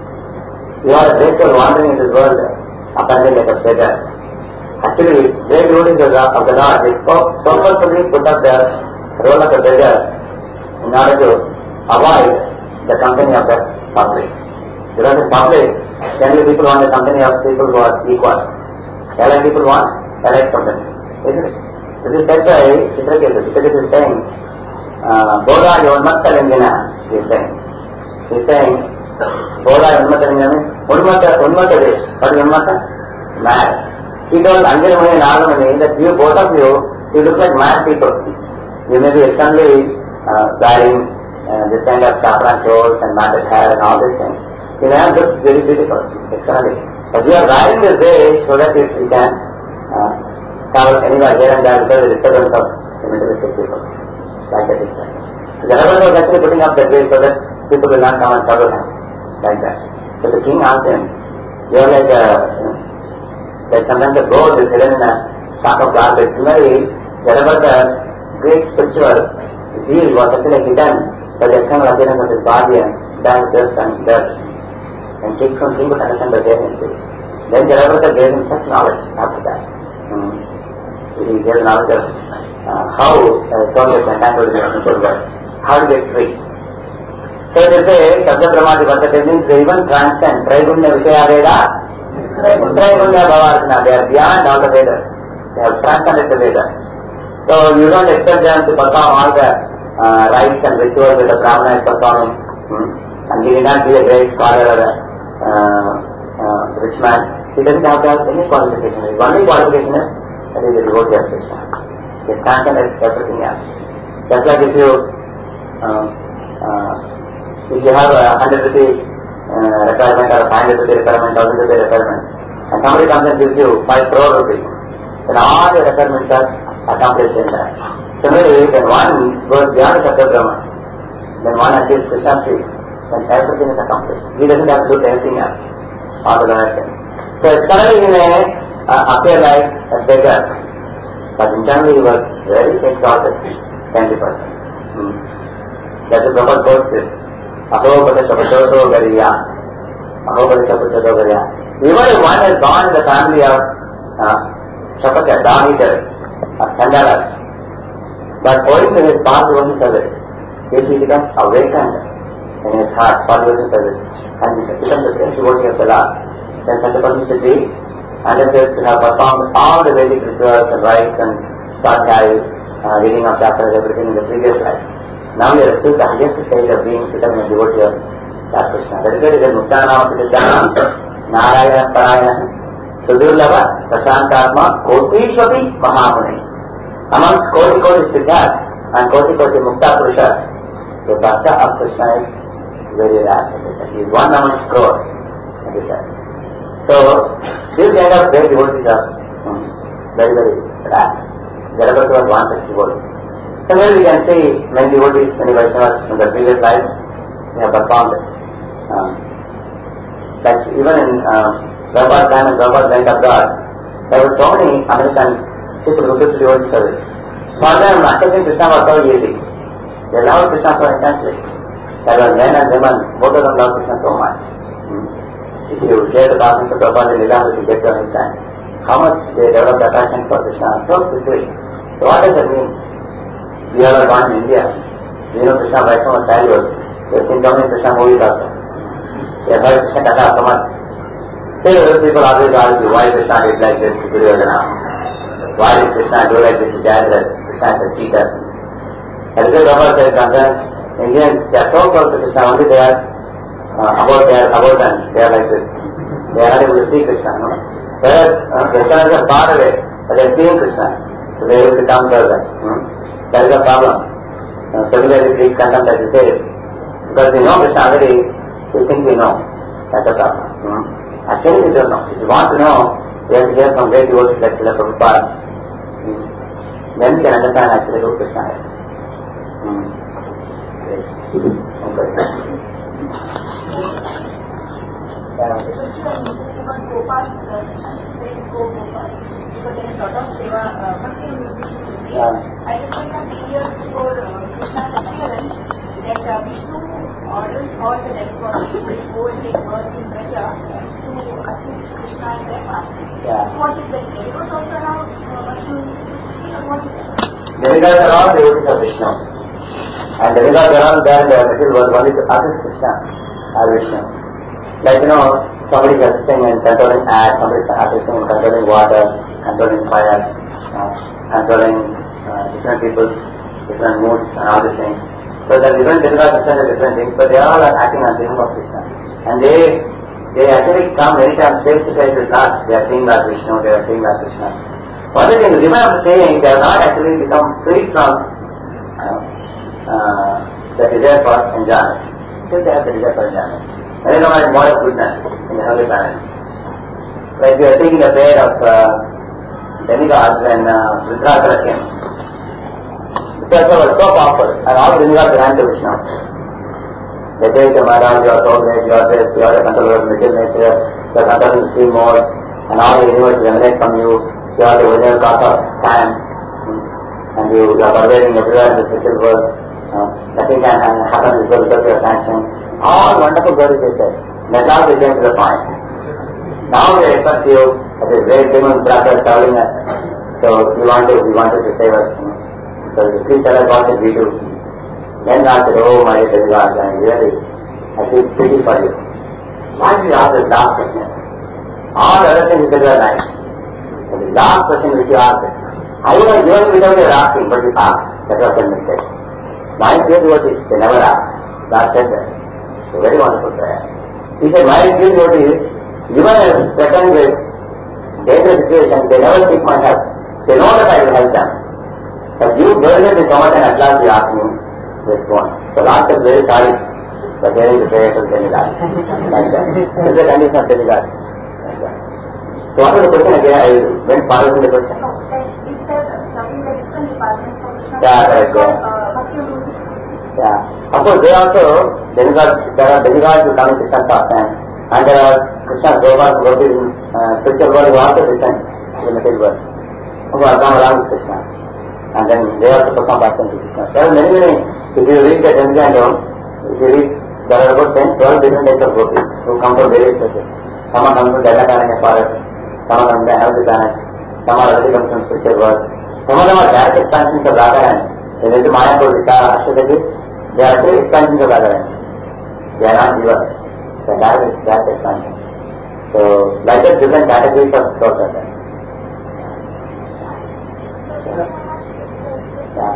You are a great soul wandering in this world, apparently like a beggar. Actually, great devotees of the Lord, they purposefully put up the role of a beggar in order to avoid the company of the public. Because in public, generally people want the company of people who are equal. Allied people want allied company. Isn't it? This is said by Chitraketu. Chitraketu is saying, Bodha Yonmatta Lingana, he is saying. He is saying, Bodha Yonmatta Lingana means, Unmatta Desh. What is Unmatta? Mad. He told Anjanamani and Agamani that you, both of you look like mad people. You may be extremely wearing this kind of saffron clothes and matted hair and all these things. You may have looked very beautiful, externally. But you are riding this way so that you can travel anywhere here and there without the disturbance of the materialistic people. Like that is right. So the Rebbe was actually putting up that way so that people will not come and trouble him. Like that. So the king asked him, you are like like sometimes the gold is hidden in a sack of garbage. Similarly, the Rebbe, the great spiritual zeal was actually hidden by the external appearance of his body and dust and dirt. And king could understand the greatness. Then the Rebbe gave him such knowledge after that. He gave knowledge of how souls can handle the spiritual world, how to get free. So they say, Sabda Brahmati Bhattata means they even transcend Traigunya Vishaya Veda, Traigunya Bhavartana, they are beyond all the Vedas. They have transcended the Vedas. So you don't expect them to perform all the rites and rituals that the Brahmana is performing. And he did not be a great scholar or a rich man. He doesn't have to have any qualification. His only qualification is that he is a devotee of Krishna. He has transcended everything else. Just like if you have a 100 rupee requirement or a 500 rupee requirement, 1000 rupee requirement, and somebody comes and gives you 5 crore rupees, then all your requirements are accomplished in that. Similarly, when one goes beyond the Sabda Brahma, then one achieves Krishna Sri, then everything is accomplished. He doesn't have to do anything else. All the other things. So externally he may appear like a beggar, but internally he was very exalted, 20%. That's the proper quote is, Ahopata Shapachoto Gariya. Ahopata Shapachoto Gariya. Even if one is born in the family of Shapaka, dog eaters, Sandalas, but owing to his past devotion service, if he becomes awakened in his heart, past devotion service, and he becomes a great devotee of the Lord, then such a person should be understood to have performed all the Vedic rituals and rites and sadhyayas, reading of chapters, everything in the previous life. Now we are still the highest stage of being becoming a devotee of Lord Krishna. That is why it is Muktanam Siddhanam, Narayana Parayana, Sudurlava, Prasantatma, Kotishwapi Mahamuni. Amongst Koti Siddhas and Koti Mukta Purushas, the Bhakta of Krishna is very rare. He is one amongst crores. So, this kind of great devotees are very, very rare. The Rebbe was one such devotee. Similarly, we can see many devotees, many Vaishnavas in the previous life, they have performed it. Like even in Prabhupada's time and Prabhupada's Light of God, there were so many American people who took devotee service. For them, accepting Krishna was so easy. They loved Krishna so intensely. There were men and women, both of them loved Krishna so much. If you share the passion to Prabhupada and Leela, you get to understand how much they developed attraction for Krishna so quickly. So what does it mean? We are born in India. You know Krishna right from childhood. You have seen so many Krishna movies also. You have heard Krishna Katha so much. Still other people always argue why Krishna did like this to Duryodhana. Why did Krishna do like this to Jayadratha? Krishna is a cheater. As the Prabhupada says, concerned, Indians, they are so close to Krishna, only they are about them, they are like this. They are not able to see Krishna, no? Whereas Krishna is far away, but they are seeing Krishna, so they will become closer. That is a problem. Similarly, Greek contempt, as you say, because we know Krishna already, we think we know. That's the problem. Actually, we don't know. If you want to know, we have to hear from great devotees like Srila Prabhupada. Then we can understand actually who Krishna is.
I just think that 3 years before Krishna's appearance, that Vishnu orders all the demigods to go and take birth in Braja to assist Krishna in their fast. What is that? Demigods also allow Vishnu or what is that?
Demigods are all devotees of Vishnu. And demigods are all there in the material world only to assist Krishna or Vishnu. Like, somebody is assisting in controlling air, somebody is assisting in controlling water, controlling fire, controlling different people, different moods and all these things. So the different demigods are different things, but they all are acting on behalf of Krishna. And they actually come many times face to face with Lord. They are seeing Lord Vishnu, they are seeing Lord Krishna. One thing is, remember saying, they have not actually become free from the desire for enjoyment. Still they have the desire for enjoyment. And they know much more of goodness in the heavenly planet. Like we are taking the prayer of demigods when Dhritarashtra came. Dhritarashtra was so powerful, and all demigods ran to Vishnu. They say to Maharaj, you are so great, you are this, you are the controller of material nature, you are controlling the three modes, and all the universe emanate from you, you are the original cause of time, and you are pervading everywhere in the physical world, nothing can happen in this world without your sanction. All wonderful words they said. That's how they came to the point. Now we expect you as a great demon brother telling us, so we wanted to save us. So please tell us what did we do. Then God said, oh my dear God, I feel pity for you. Why did you ask this last question? All the other things you said were nice. But the last question which you asked, I would have given you without your asking, but you asked. That was a mistake. My dear devotees, they never asked. God said that. So very wonderful prayer. He said, my dear devotees, even if threatened with dangerous situation, they never seek my help. They know that I will help them. But you burden me so much, and at last you ask me this one. So Lord is very sorry for hearing the prayers of demigods. Like that. This is the condition of demigods. Like that. So what was the question again? I went forward in the question.
No, it said in the different departments of Krishna.
Yeah, correct. Yeah. Of course, they also, demigods, there are demigods who come in Krishna's pastime, and there are Krishna's Gopals who go to spiritual world who also descend to the material world, who are come around with Krishna. And then they also perform pastime to Krishna. There are many, if you read the Janjandam, if you read, there are about 10, 12 different types of gopis who come from various places. Some are coming from Janakana forest, some are coming from the heavenly planet, some are already coming from spiritual world. Some of them are direct expansions of Radharani. They went to Mayapur, Vishara, Ashwataki. They are actually expansions of Radharani. They are not jivas. They are direct expansions. So, like that, different categories of souls are there. Yeah.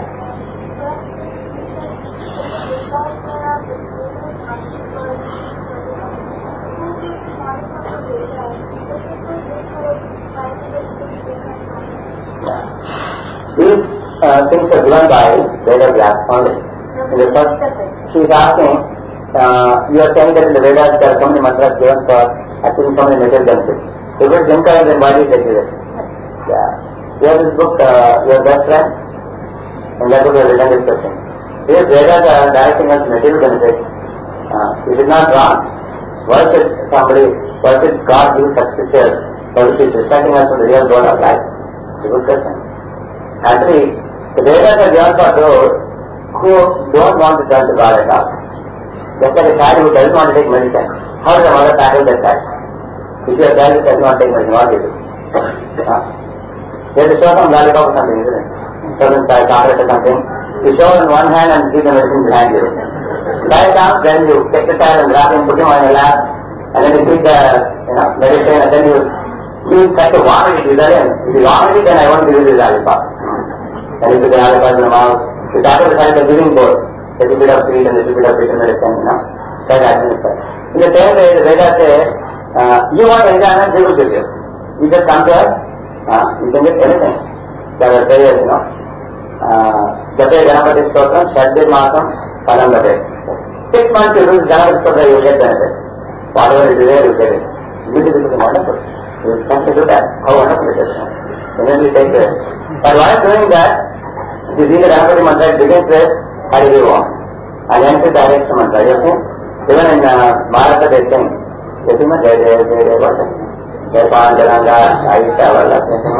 These things are given by Veda Vyas only. In the first, she is asking, you are saying that in the Vedas there are so many mantras given for achieving so many material benefits. If it is incorrect, then why did they give it? Yeah. You have this book, your best friend, and that book has written this question. If Vedas are directing us material benefits, is it not wrong? Why should God give such pictures which is distracting us from the real goal of life? It's a good question. Actually, the Vedas are given for those who don't want to turn to God at all. Just like a child who doesn't want to take medicine. How does the mother tackle that child? If your child does not take medicine, what do you do? You have to show some lollipop or something, isn't it? Show some chocolate or something, You show in one hand and keep the medicine behind you. Lie down, then you take the child and wrap him, put him on your lap, and then you take the medicine, and then you try to vomit it. If you vomit it, then I won't give you this lollipop. And you put the lollipop in the mouth. You start to decide the giving both. A little bit of sweet and a little bit of bitter medicine, that administer. In the same way, the Vedas say, you want enjoyment, they will give you. You just come to us, you can get anything. There are prayers, Jape Ganapati Stotram, Shaddir Masam, Palamade. 6 months you do Ganapati Stotram, you will get benefit. Whatever is there, you get it. Beautiful and wonderful. You have to do that. How wonderful it is. Immediately take care. But while doing that, if you see the Ganapati mantra, it begins with Hari Om. And ends with the Hare mantra. You see? Even in Bharata they sing, Yatima Jai Jai Jai Jai what? Jai Panjalanga, Aisha, Valla,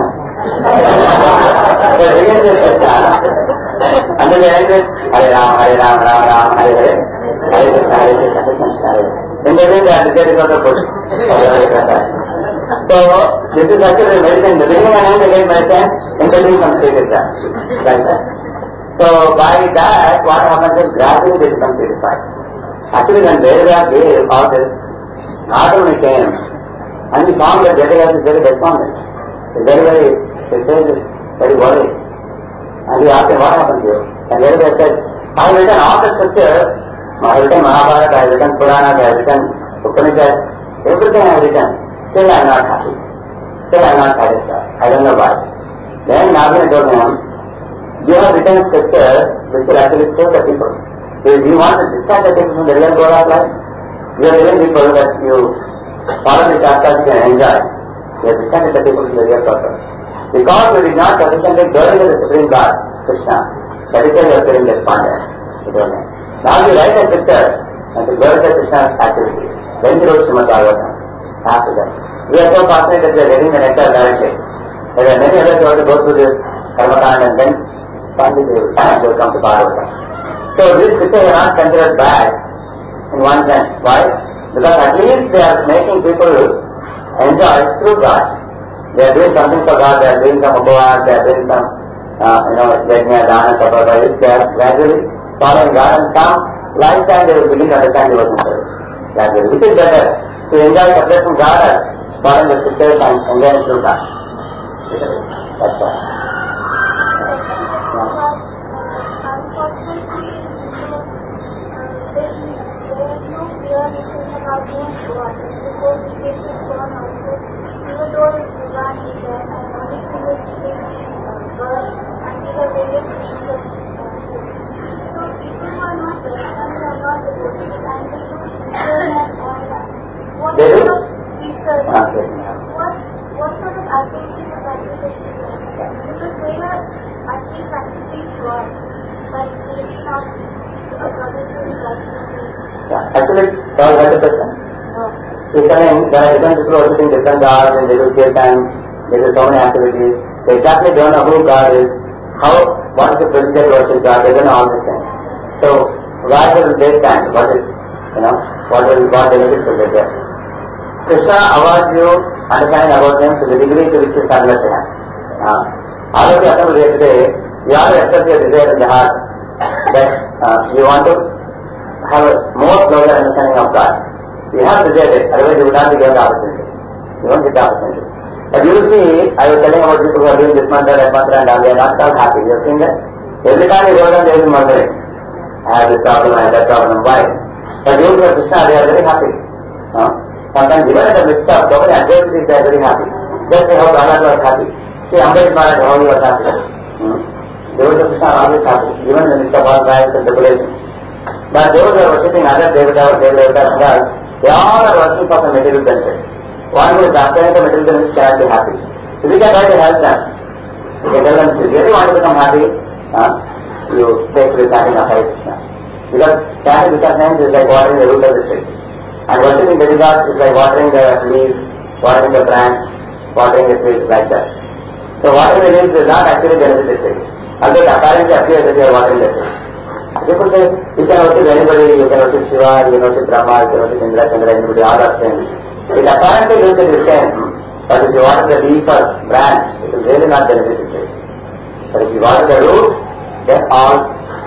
so it begins with Krishna. And then they end with Hare Ram, Hare Ram, Ram Ram, Hare Hare, Hare Krishna, Hare Krishna, Krishna Krishna, Hare. In between they are dedicated on the foot. So this is actually medicine. The beginning and end they get medicine, in between some state is that. Like that. So by that, what happens is gradually they become purified. Actually, when Devadatta gave all this, Radharani came, and he found that Devadatta is very despondent. He's very worried. And he asked him, what happened to you? And Devadatta said, I have written all the scriptures, I have written Mahabharata, I have written Purana, I have written Upanishad, everything I have written. Still I am not happy. Still I am not satisfied. I don't know why. Then Radharani told him, you have written scriptures which will actually save the people. If you want to distract the people from the real goal of life, you are telling people that you follow the shastras you can enjoy. You have distracted the people from the real purpose. Because we did not sufficiently glorify the Supreme God, Krishna, that is why you are feeling despondent. Now you write a picture and to glorify Krishna's activity. Then you wrote Srimad Bhagavatam. After that. We are so fortunate that we are getting the nectar directly. There are many others who have to go through this karmakand and then finally they will come to Bhagavatam. So these pictures are not considered bad in one sense. Why? Because at least they are making people enjoy through God. They are doing something for God, they are doing some upavas, they are doing some, yajna, dana, tapa, they are gradually following God, and some lifetime they will begin to understand devotion service. Gradually. Which is better? To enjoy separate from God or following the scriptures and enjoying through God. That's all. They do?
What sort of activities are practicing? Because they are actually practicing God, but maybe not a brotherhood.
Actually, God has a person. He's saying there are different people worshiping different gods and they do kirtan, they do so many activities. They exactly don't know who God is, what is the procedure to worship God, they don't know all these things. So, why will they stand? What benefits will they get? Krishna awards you understanding about him to the degree to which you submit to him. All of you assembled here today, you have to express your desire in the heart that you want to have a more closer understanding of God. You have to desire it, otherwise you would not be given the opportunity. You won't get the opportunity. But you will see, I was telling about people who are doing this mantra, that mantra, and all, they are not all happy. You have seen that? Every time you go down, they will be wondering, I have this problem, I have that problem, why? But those who are Krishna, they are very happy. Sometimes even at the midst of so many adversities, they are very happy. Just say how Prahlad was happy. See Ambarish Maharaj, how he was happy. Those of Krishna are always happy, even in the midst of all trials and tribulations. But those who are worshipping other devatas, they all are working for some material benefit. One who is after the material benefit cannot be happy. So we can try to help them. We can tell them, if you really want to become happy, you take the chanting of Hare Krishna. Because chanting Krishna's name is like watering the root of the tree. And worshipping demigods is like watering the leaves, watering the branch, watering the trees, like that. So watering the leaves will not actually benefit the tree. Although it apparently appears that you are watering the tree. People say, you can worship anybody, you can worship Shiva, you can worship Brahma, you can worship Indra, Chandra, anybody, all are things. It apparently looks like the same, but if you water the leaf or branch, it will really not benefit the tree. But if you water the root, then all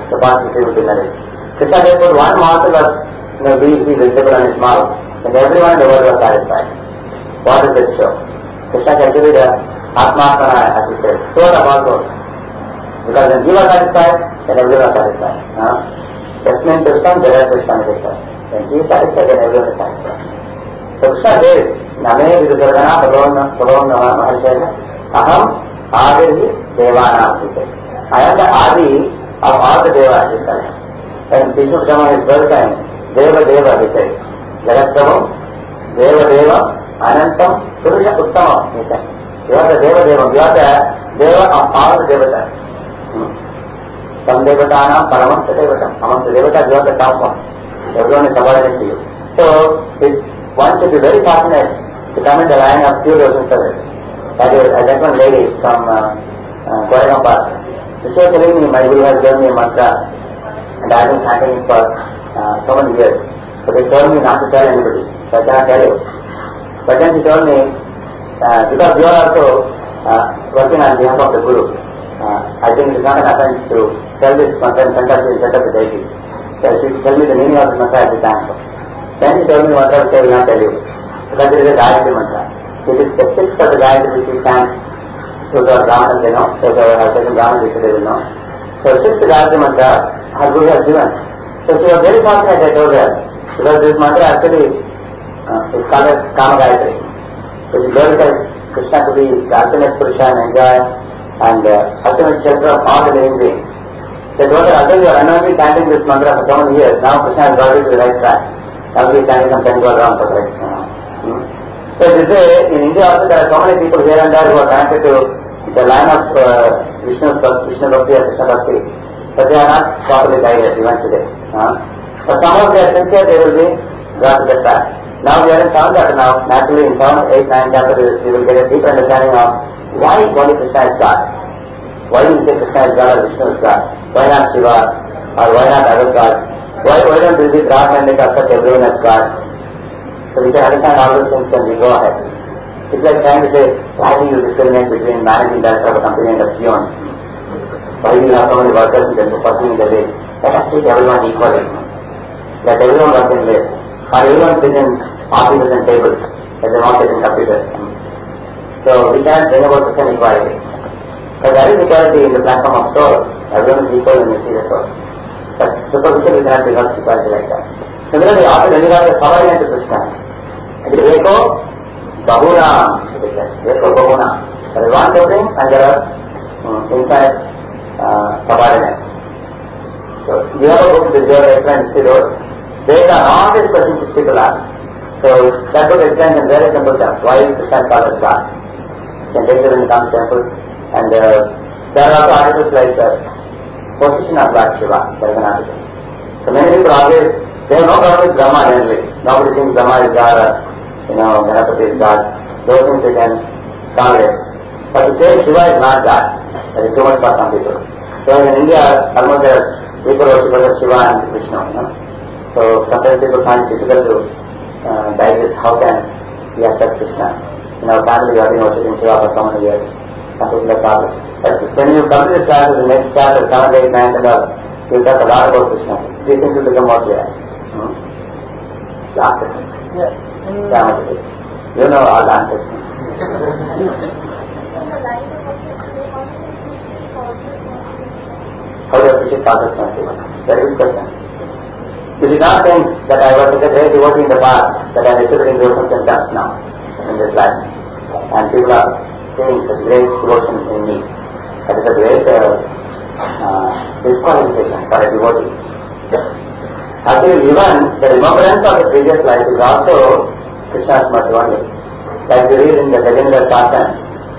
the possibility would be nourished. Krishna just put one morsel of wheat vegetable in his mouth, and everyone in the world was satisfied. What does it show? Krishna is actually the Atmatmana, as he says, soul of all souls. Because when he was satisfied, then everyone was satisfied. Yasmin Krishna, Jagat Krishna Krishna. When he is satisfied, then everyone is satisfied. So Krishna says, Name Vidusarvana Bhagavan Mahashaya Aham Adirhi Devana, he says. I am the Adi of all the Devas, he says. And Vishnu Brahma is well time, Deva Deva, he says. Jagat Prabhu, Deva Deva, Anantam, Purusha Uttama, he says. You are the Deva Deva, you are the Deva of all the Devatas. Some Devatanam, Paramamsa Devatam. Amongst the Devatas, you are the top one. Everyone is subordinate to you. So, one should be very fortunate to come in the line of pure devotion service. That is, I met one lady from Koregaon. She was telling me, my Guru has given me a mantra, and I have been chanting it for so many years. But they told me not to tell anybody, so I cannot tell you. But then she told me, because you are also working on behalf of the Guru, I think it is not an offense to tell this mantra in front of the deity. So she tell me the meaning of the mantra at the time. Then she told me mantra which I will not tell you. Because it is a Gayatri mantra. It is the sixth of the Gayatri which we chant to the Brahmanas, they know, so the Brahmanas which they will know. So sixth Gayatri mantra, her Guru has given. So she was very fortunate, I told her, because this mantra actually is called as Kama Gayatri. So she glorifies Krishna to be the ultimate Purusha and enjoy and ultimate shelter of all the living beings. They told her, although you are unknowingly chanting this mantra for so many years, now Krishna has got you to the right track. Now we are chanting some 10 years around for the right. So this way, in India also there are so many people here and there who are connected to the line of Vishnu Bhakti or Krishna Bhakti, but they are not properly guided even today. But some of their sincere, they will be brought to the track. Now we are in 7th chapter now. Naturally in 7th, 8th, 9th chapter we will get a deep understanding of why only Krishna is God. Why do you say Krishna is God or Vishnu is God? Why not Shiva? Or why not other gods? Why don't we grab and accept everyone as God? So we can understand all those things when we go ahead. It's like trying to say, why do you discriminate between managing director of a company and a peon? Why do you have so many workers in the working in the day? Let us treat everyone equally. Let everyone work in less. Or everyone sit in offices and tables, let them all sit in computers. So we can't bring about such an equality. But there is equality in the platform of soul. Everyone is equal when you see the soul. But superficially we cannot bring out equality like that. Similarly, after the Lila is subordinate to Krishna. It is Eko Bahuna. Eko Bahuna. There is one supreme and there are infinite subordinates. So we have a book, this is your excellent Siddhar. Based on all these questions which people ask. So that book explains in very simple terms why Krishna is called as God. You can take it in the temple. And there are also articles like position of Lord Shiva. There is an article. So many people always, they have no problem with Brahma generally. Nobody thinks Brahma is God or, Ganapati is God. Those things they can tolerate. But to say Shiva is not God, that is too much for some people. So in India, almost there are people worshippers of Shiva and Vishnu. So sometimes people find it difficult to digest how can we accept Krishna. In our family we have been worshipping Shiva for so many years. Some people are problems. But when you come to this class, the next chapter, 7, 8, 9 and all, you talk a lot about Krishna. These things will become more clear. Last question. Yes. You know all the answers. How do you appreciate consciousness? Very good question. You did not think that I was such a great devotee in the past that I am exhibiting devotion symptoms now in this life. And people are seeing such great devotion in me. That is a great disqualification for a devotee. Actually, even the remembrance of the previous life is also Krishna's mercy only. Like we read in the Gajendra Shastan,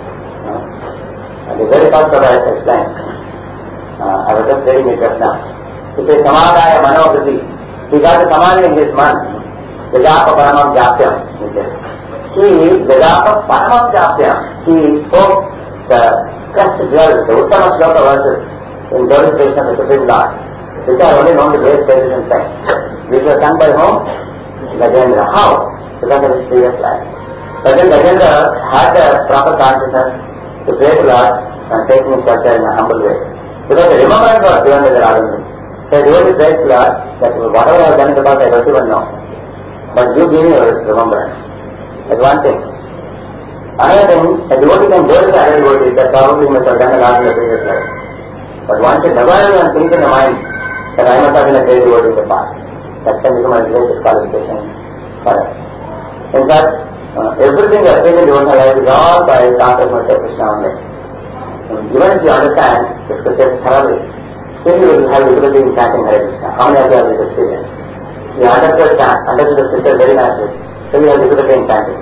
the very first of I explained. I was just reading it just now. It says, Samadaya Manovriti. He got the Samadhi in his mind. Vijapa Paramam Japyam. He, Vijapa Paramam Japyam. He spoke the crest jewels, the Uttama Shloka verses in glorification of the Supreme Lord, which are only known to great sages and saints. Which were sung by whom? Gajendra. How? Because of his previous life. But then Gajendra had the proper consciousness to pray to Lord and taking his shelter in a humble way. Because the remembrance was given by the Radhamani. So the devotee prays to Lord that whatever I have done in the past I don't even know. But you give me your remembrance. That's one thing. Another thing, a devotee can go to the other devotees that probably he must have done a lot in the previous life. But once it never even thinks in the mind that I must have been a great devotee in the past. That can become a great disqualification for us. In fact, everything that is in devotional life is all by consciousness of Krishna only. Even if you understand the scriptures thoroughly, still you will have difficulty in chanting Hare Krishna. How many of you have this experience? You understood the scripture very nicely, still you have difficulty in chanting.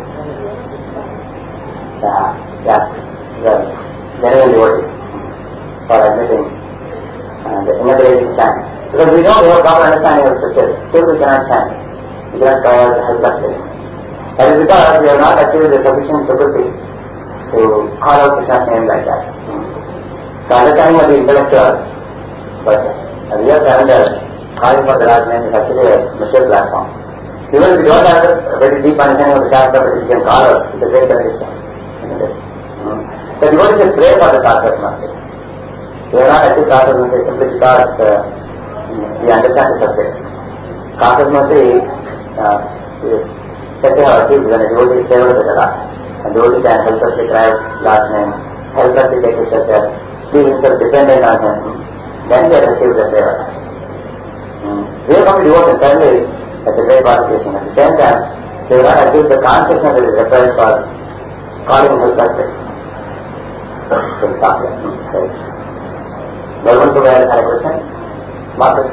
The genuine devotee for admitting the inability to chant. Because we know we have proper understanding of the scriptures, still we cannot chant. We cannot try out the help of it. That is because we have not achieved the sufficient faculty to call out Krishna's name like that. The understanding of the intellectual, but a real surrender, calling for the Lord's name is actually a mature platform. Even if we don't have a very deep understanding of the Shastra, but we can call out, it's a great condition. The devotee should pray for the Shastra Masti. We have not achieved Shastra Masti simply because we understand the subject. Shastra Masti is setting our achieved when a devotee is favored with the Lord. A devotee can help us to describe Lord's name, help us to take his shelter, be himself dependent on him, then we have received the favor. We have come to devotion, certainly that's a great qualification. At the same time, we have not achieved the consciousness that is required for calling help us to stop it. Welcome to where I have a question. Marcus?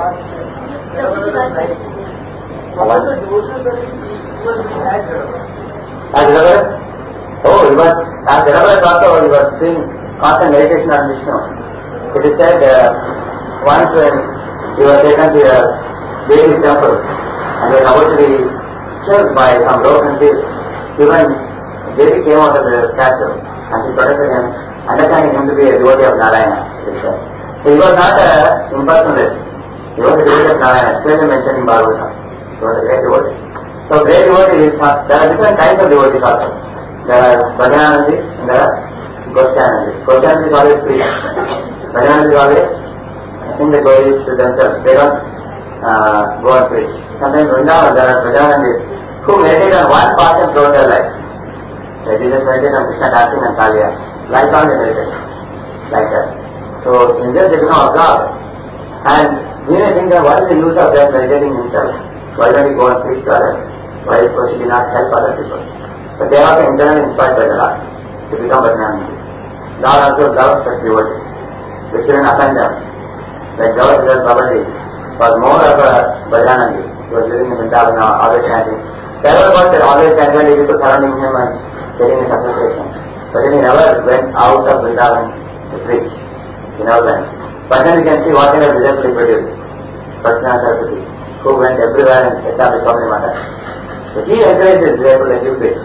As Rabbi? Oh, he was, as Rabbi also, he was doing constant meditation on Vishnu. It is said, once when he was taken to a Devi temple and was about to be killed by some broken field, even Devi came out of the statue and she protected him, understanding him to be a devotee of Narayana. It is said. So he was not an impersonalist. He was a devotee of Narayana, clearly mentioned in Bhagavatam. He was a great devotee. So great devotees, there are different kinds of devotees also. There are Bhajanandis and there are Goshanandis. Goshanandis is always free. Bhajanandis is always in the glories to themselves. They don't go and preach. Sometimes Vrindavan, there are Bhajanandis who meditate on one portion throughout their life. They just meditate on Krishna dancing and Kaliya. Lifelong they meditate. Like that. So in this they become absorbed. And we may think that what is the use of them meditating himself? Why don't he go and preach to others? Why should he not help other people? But they are also internally inspired by the Lord to become Bhajanandis. Lord also loves such devotees. We shouldn't offend them. Like Jawahar Babaji was more of a Bhajanandi. He was living in Vrindavan, always chanting. Several was always chanting, people surrounding him and getting his association. But then he never went out of Vrindavan to preach. He never went. But then you can see what kind of results he produced. Pratyana Saraswati, who went everywhere and established so many matters. So he encouraged his disciples like you preach.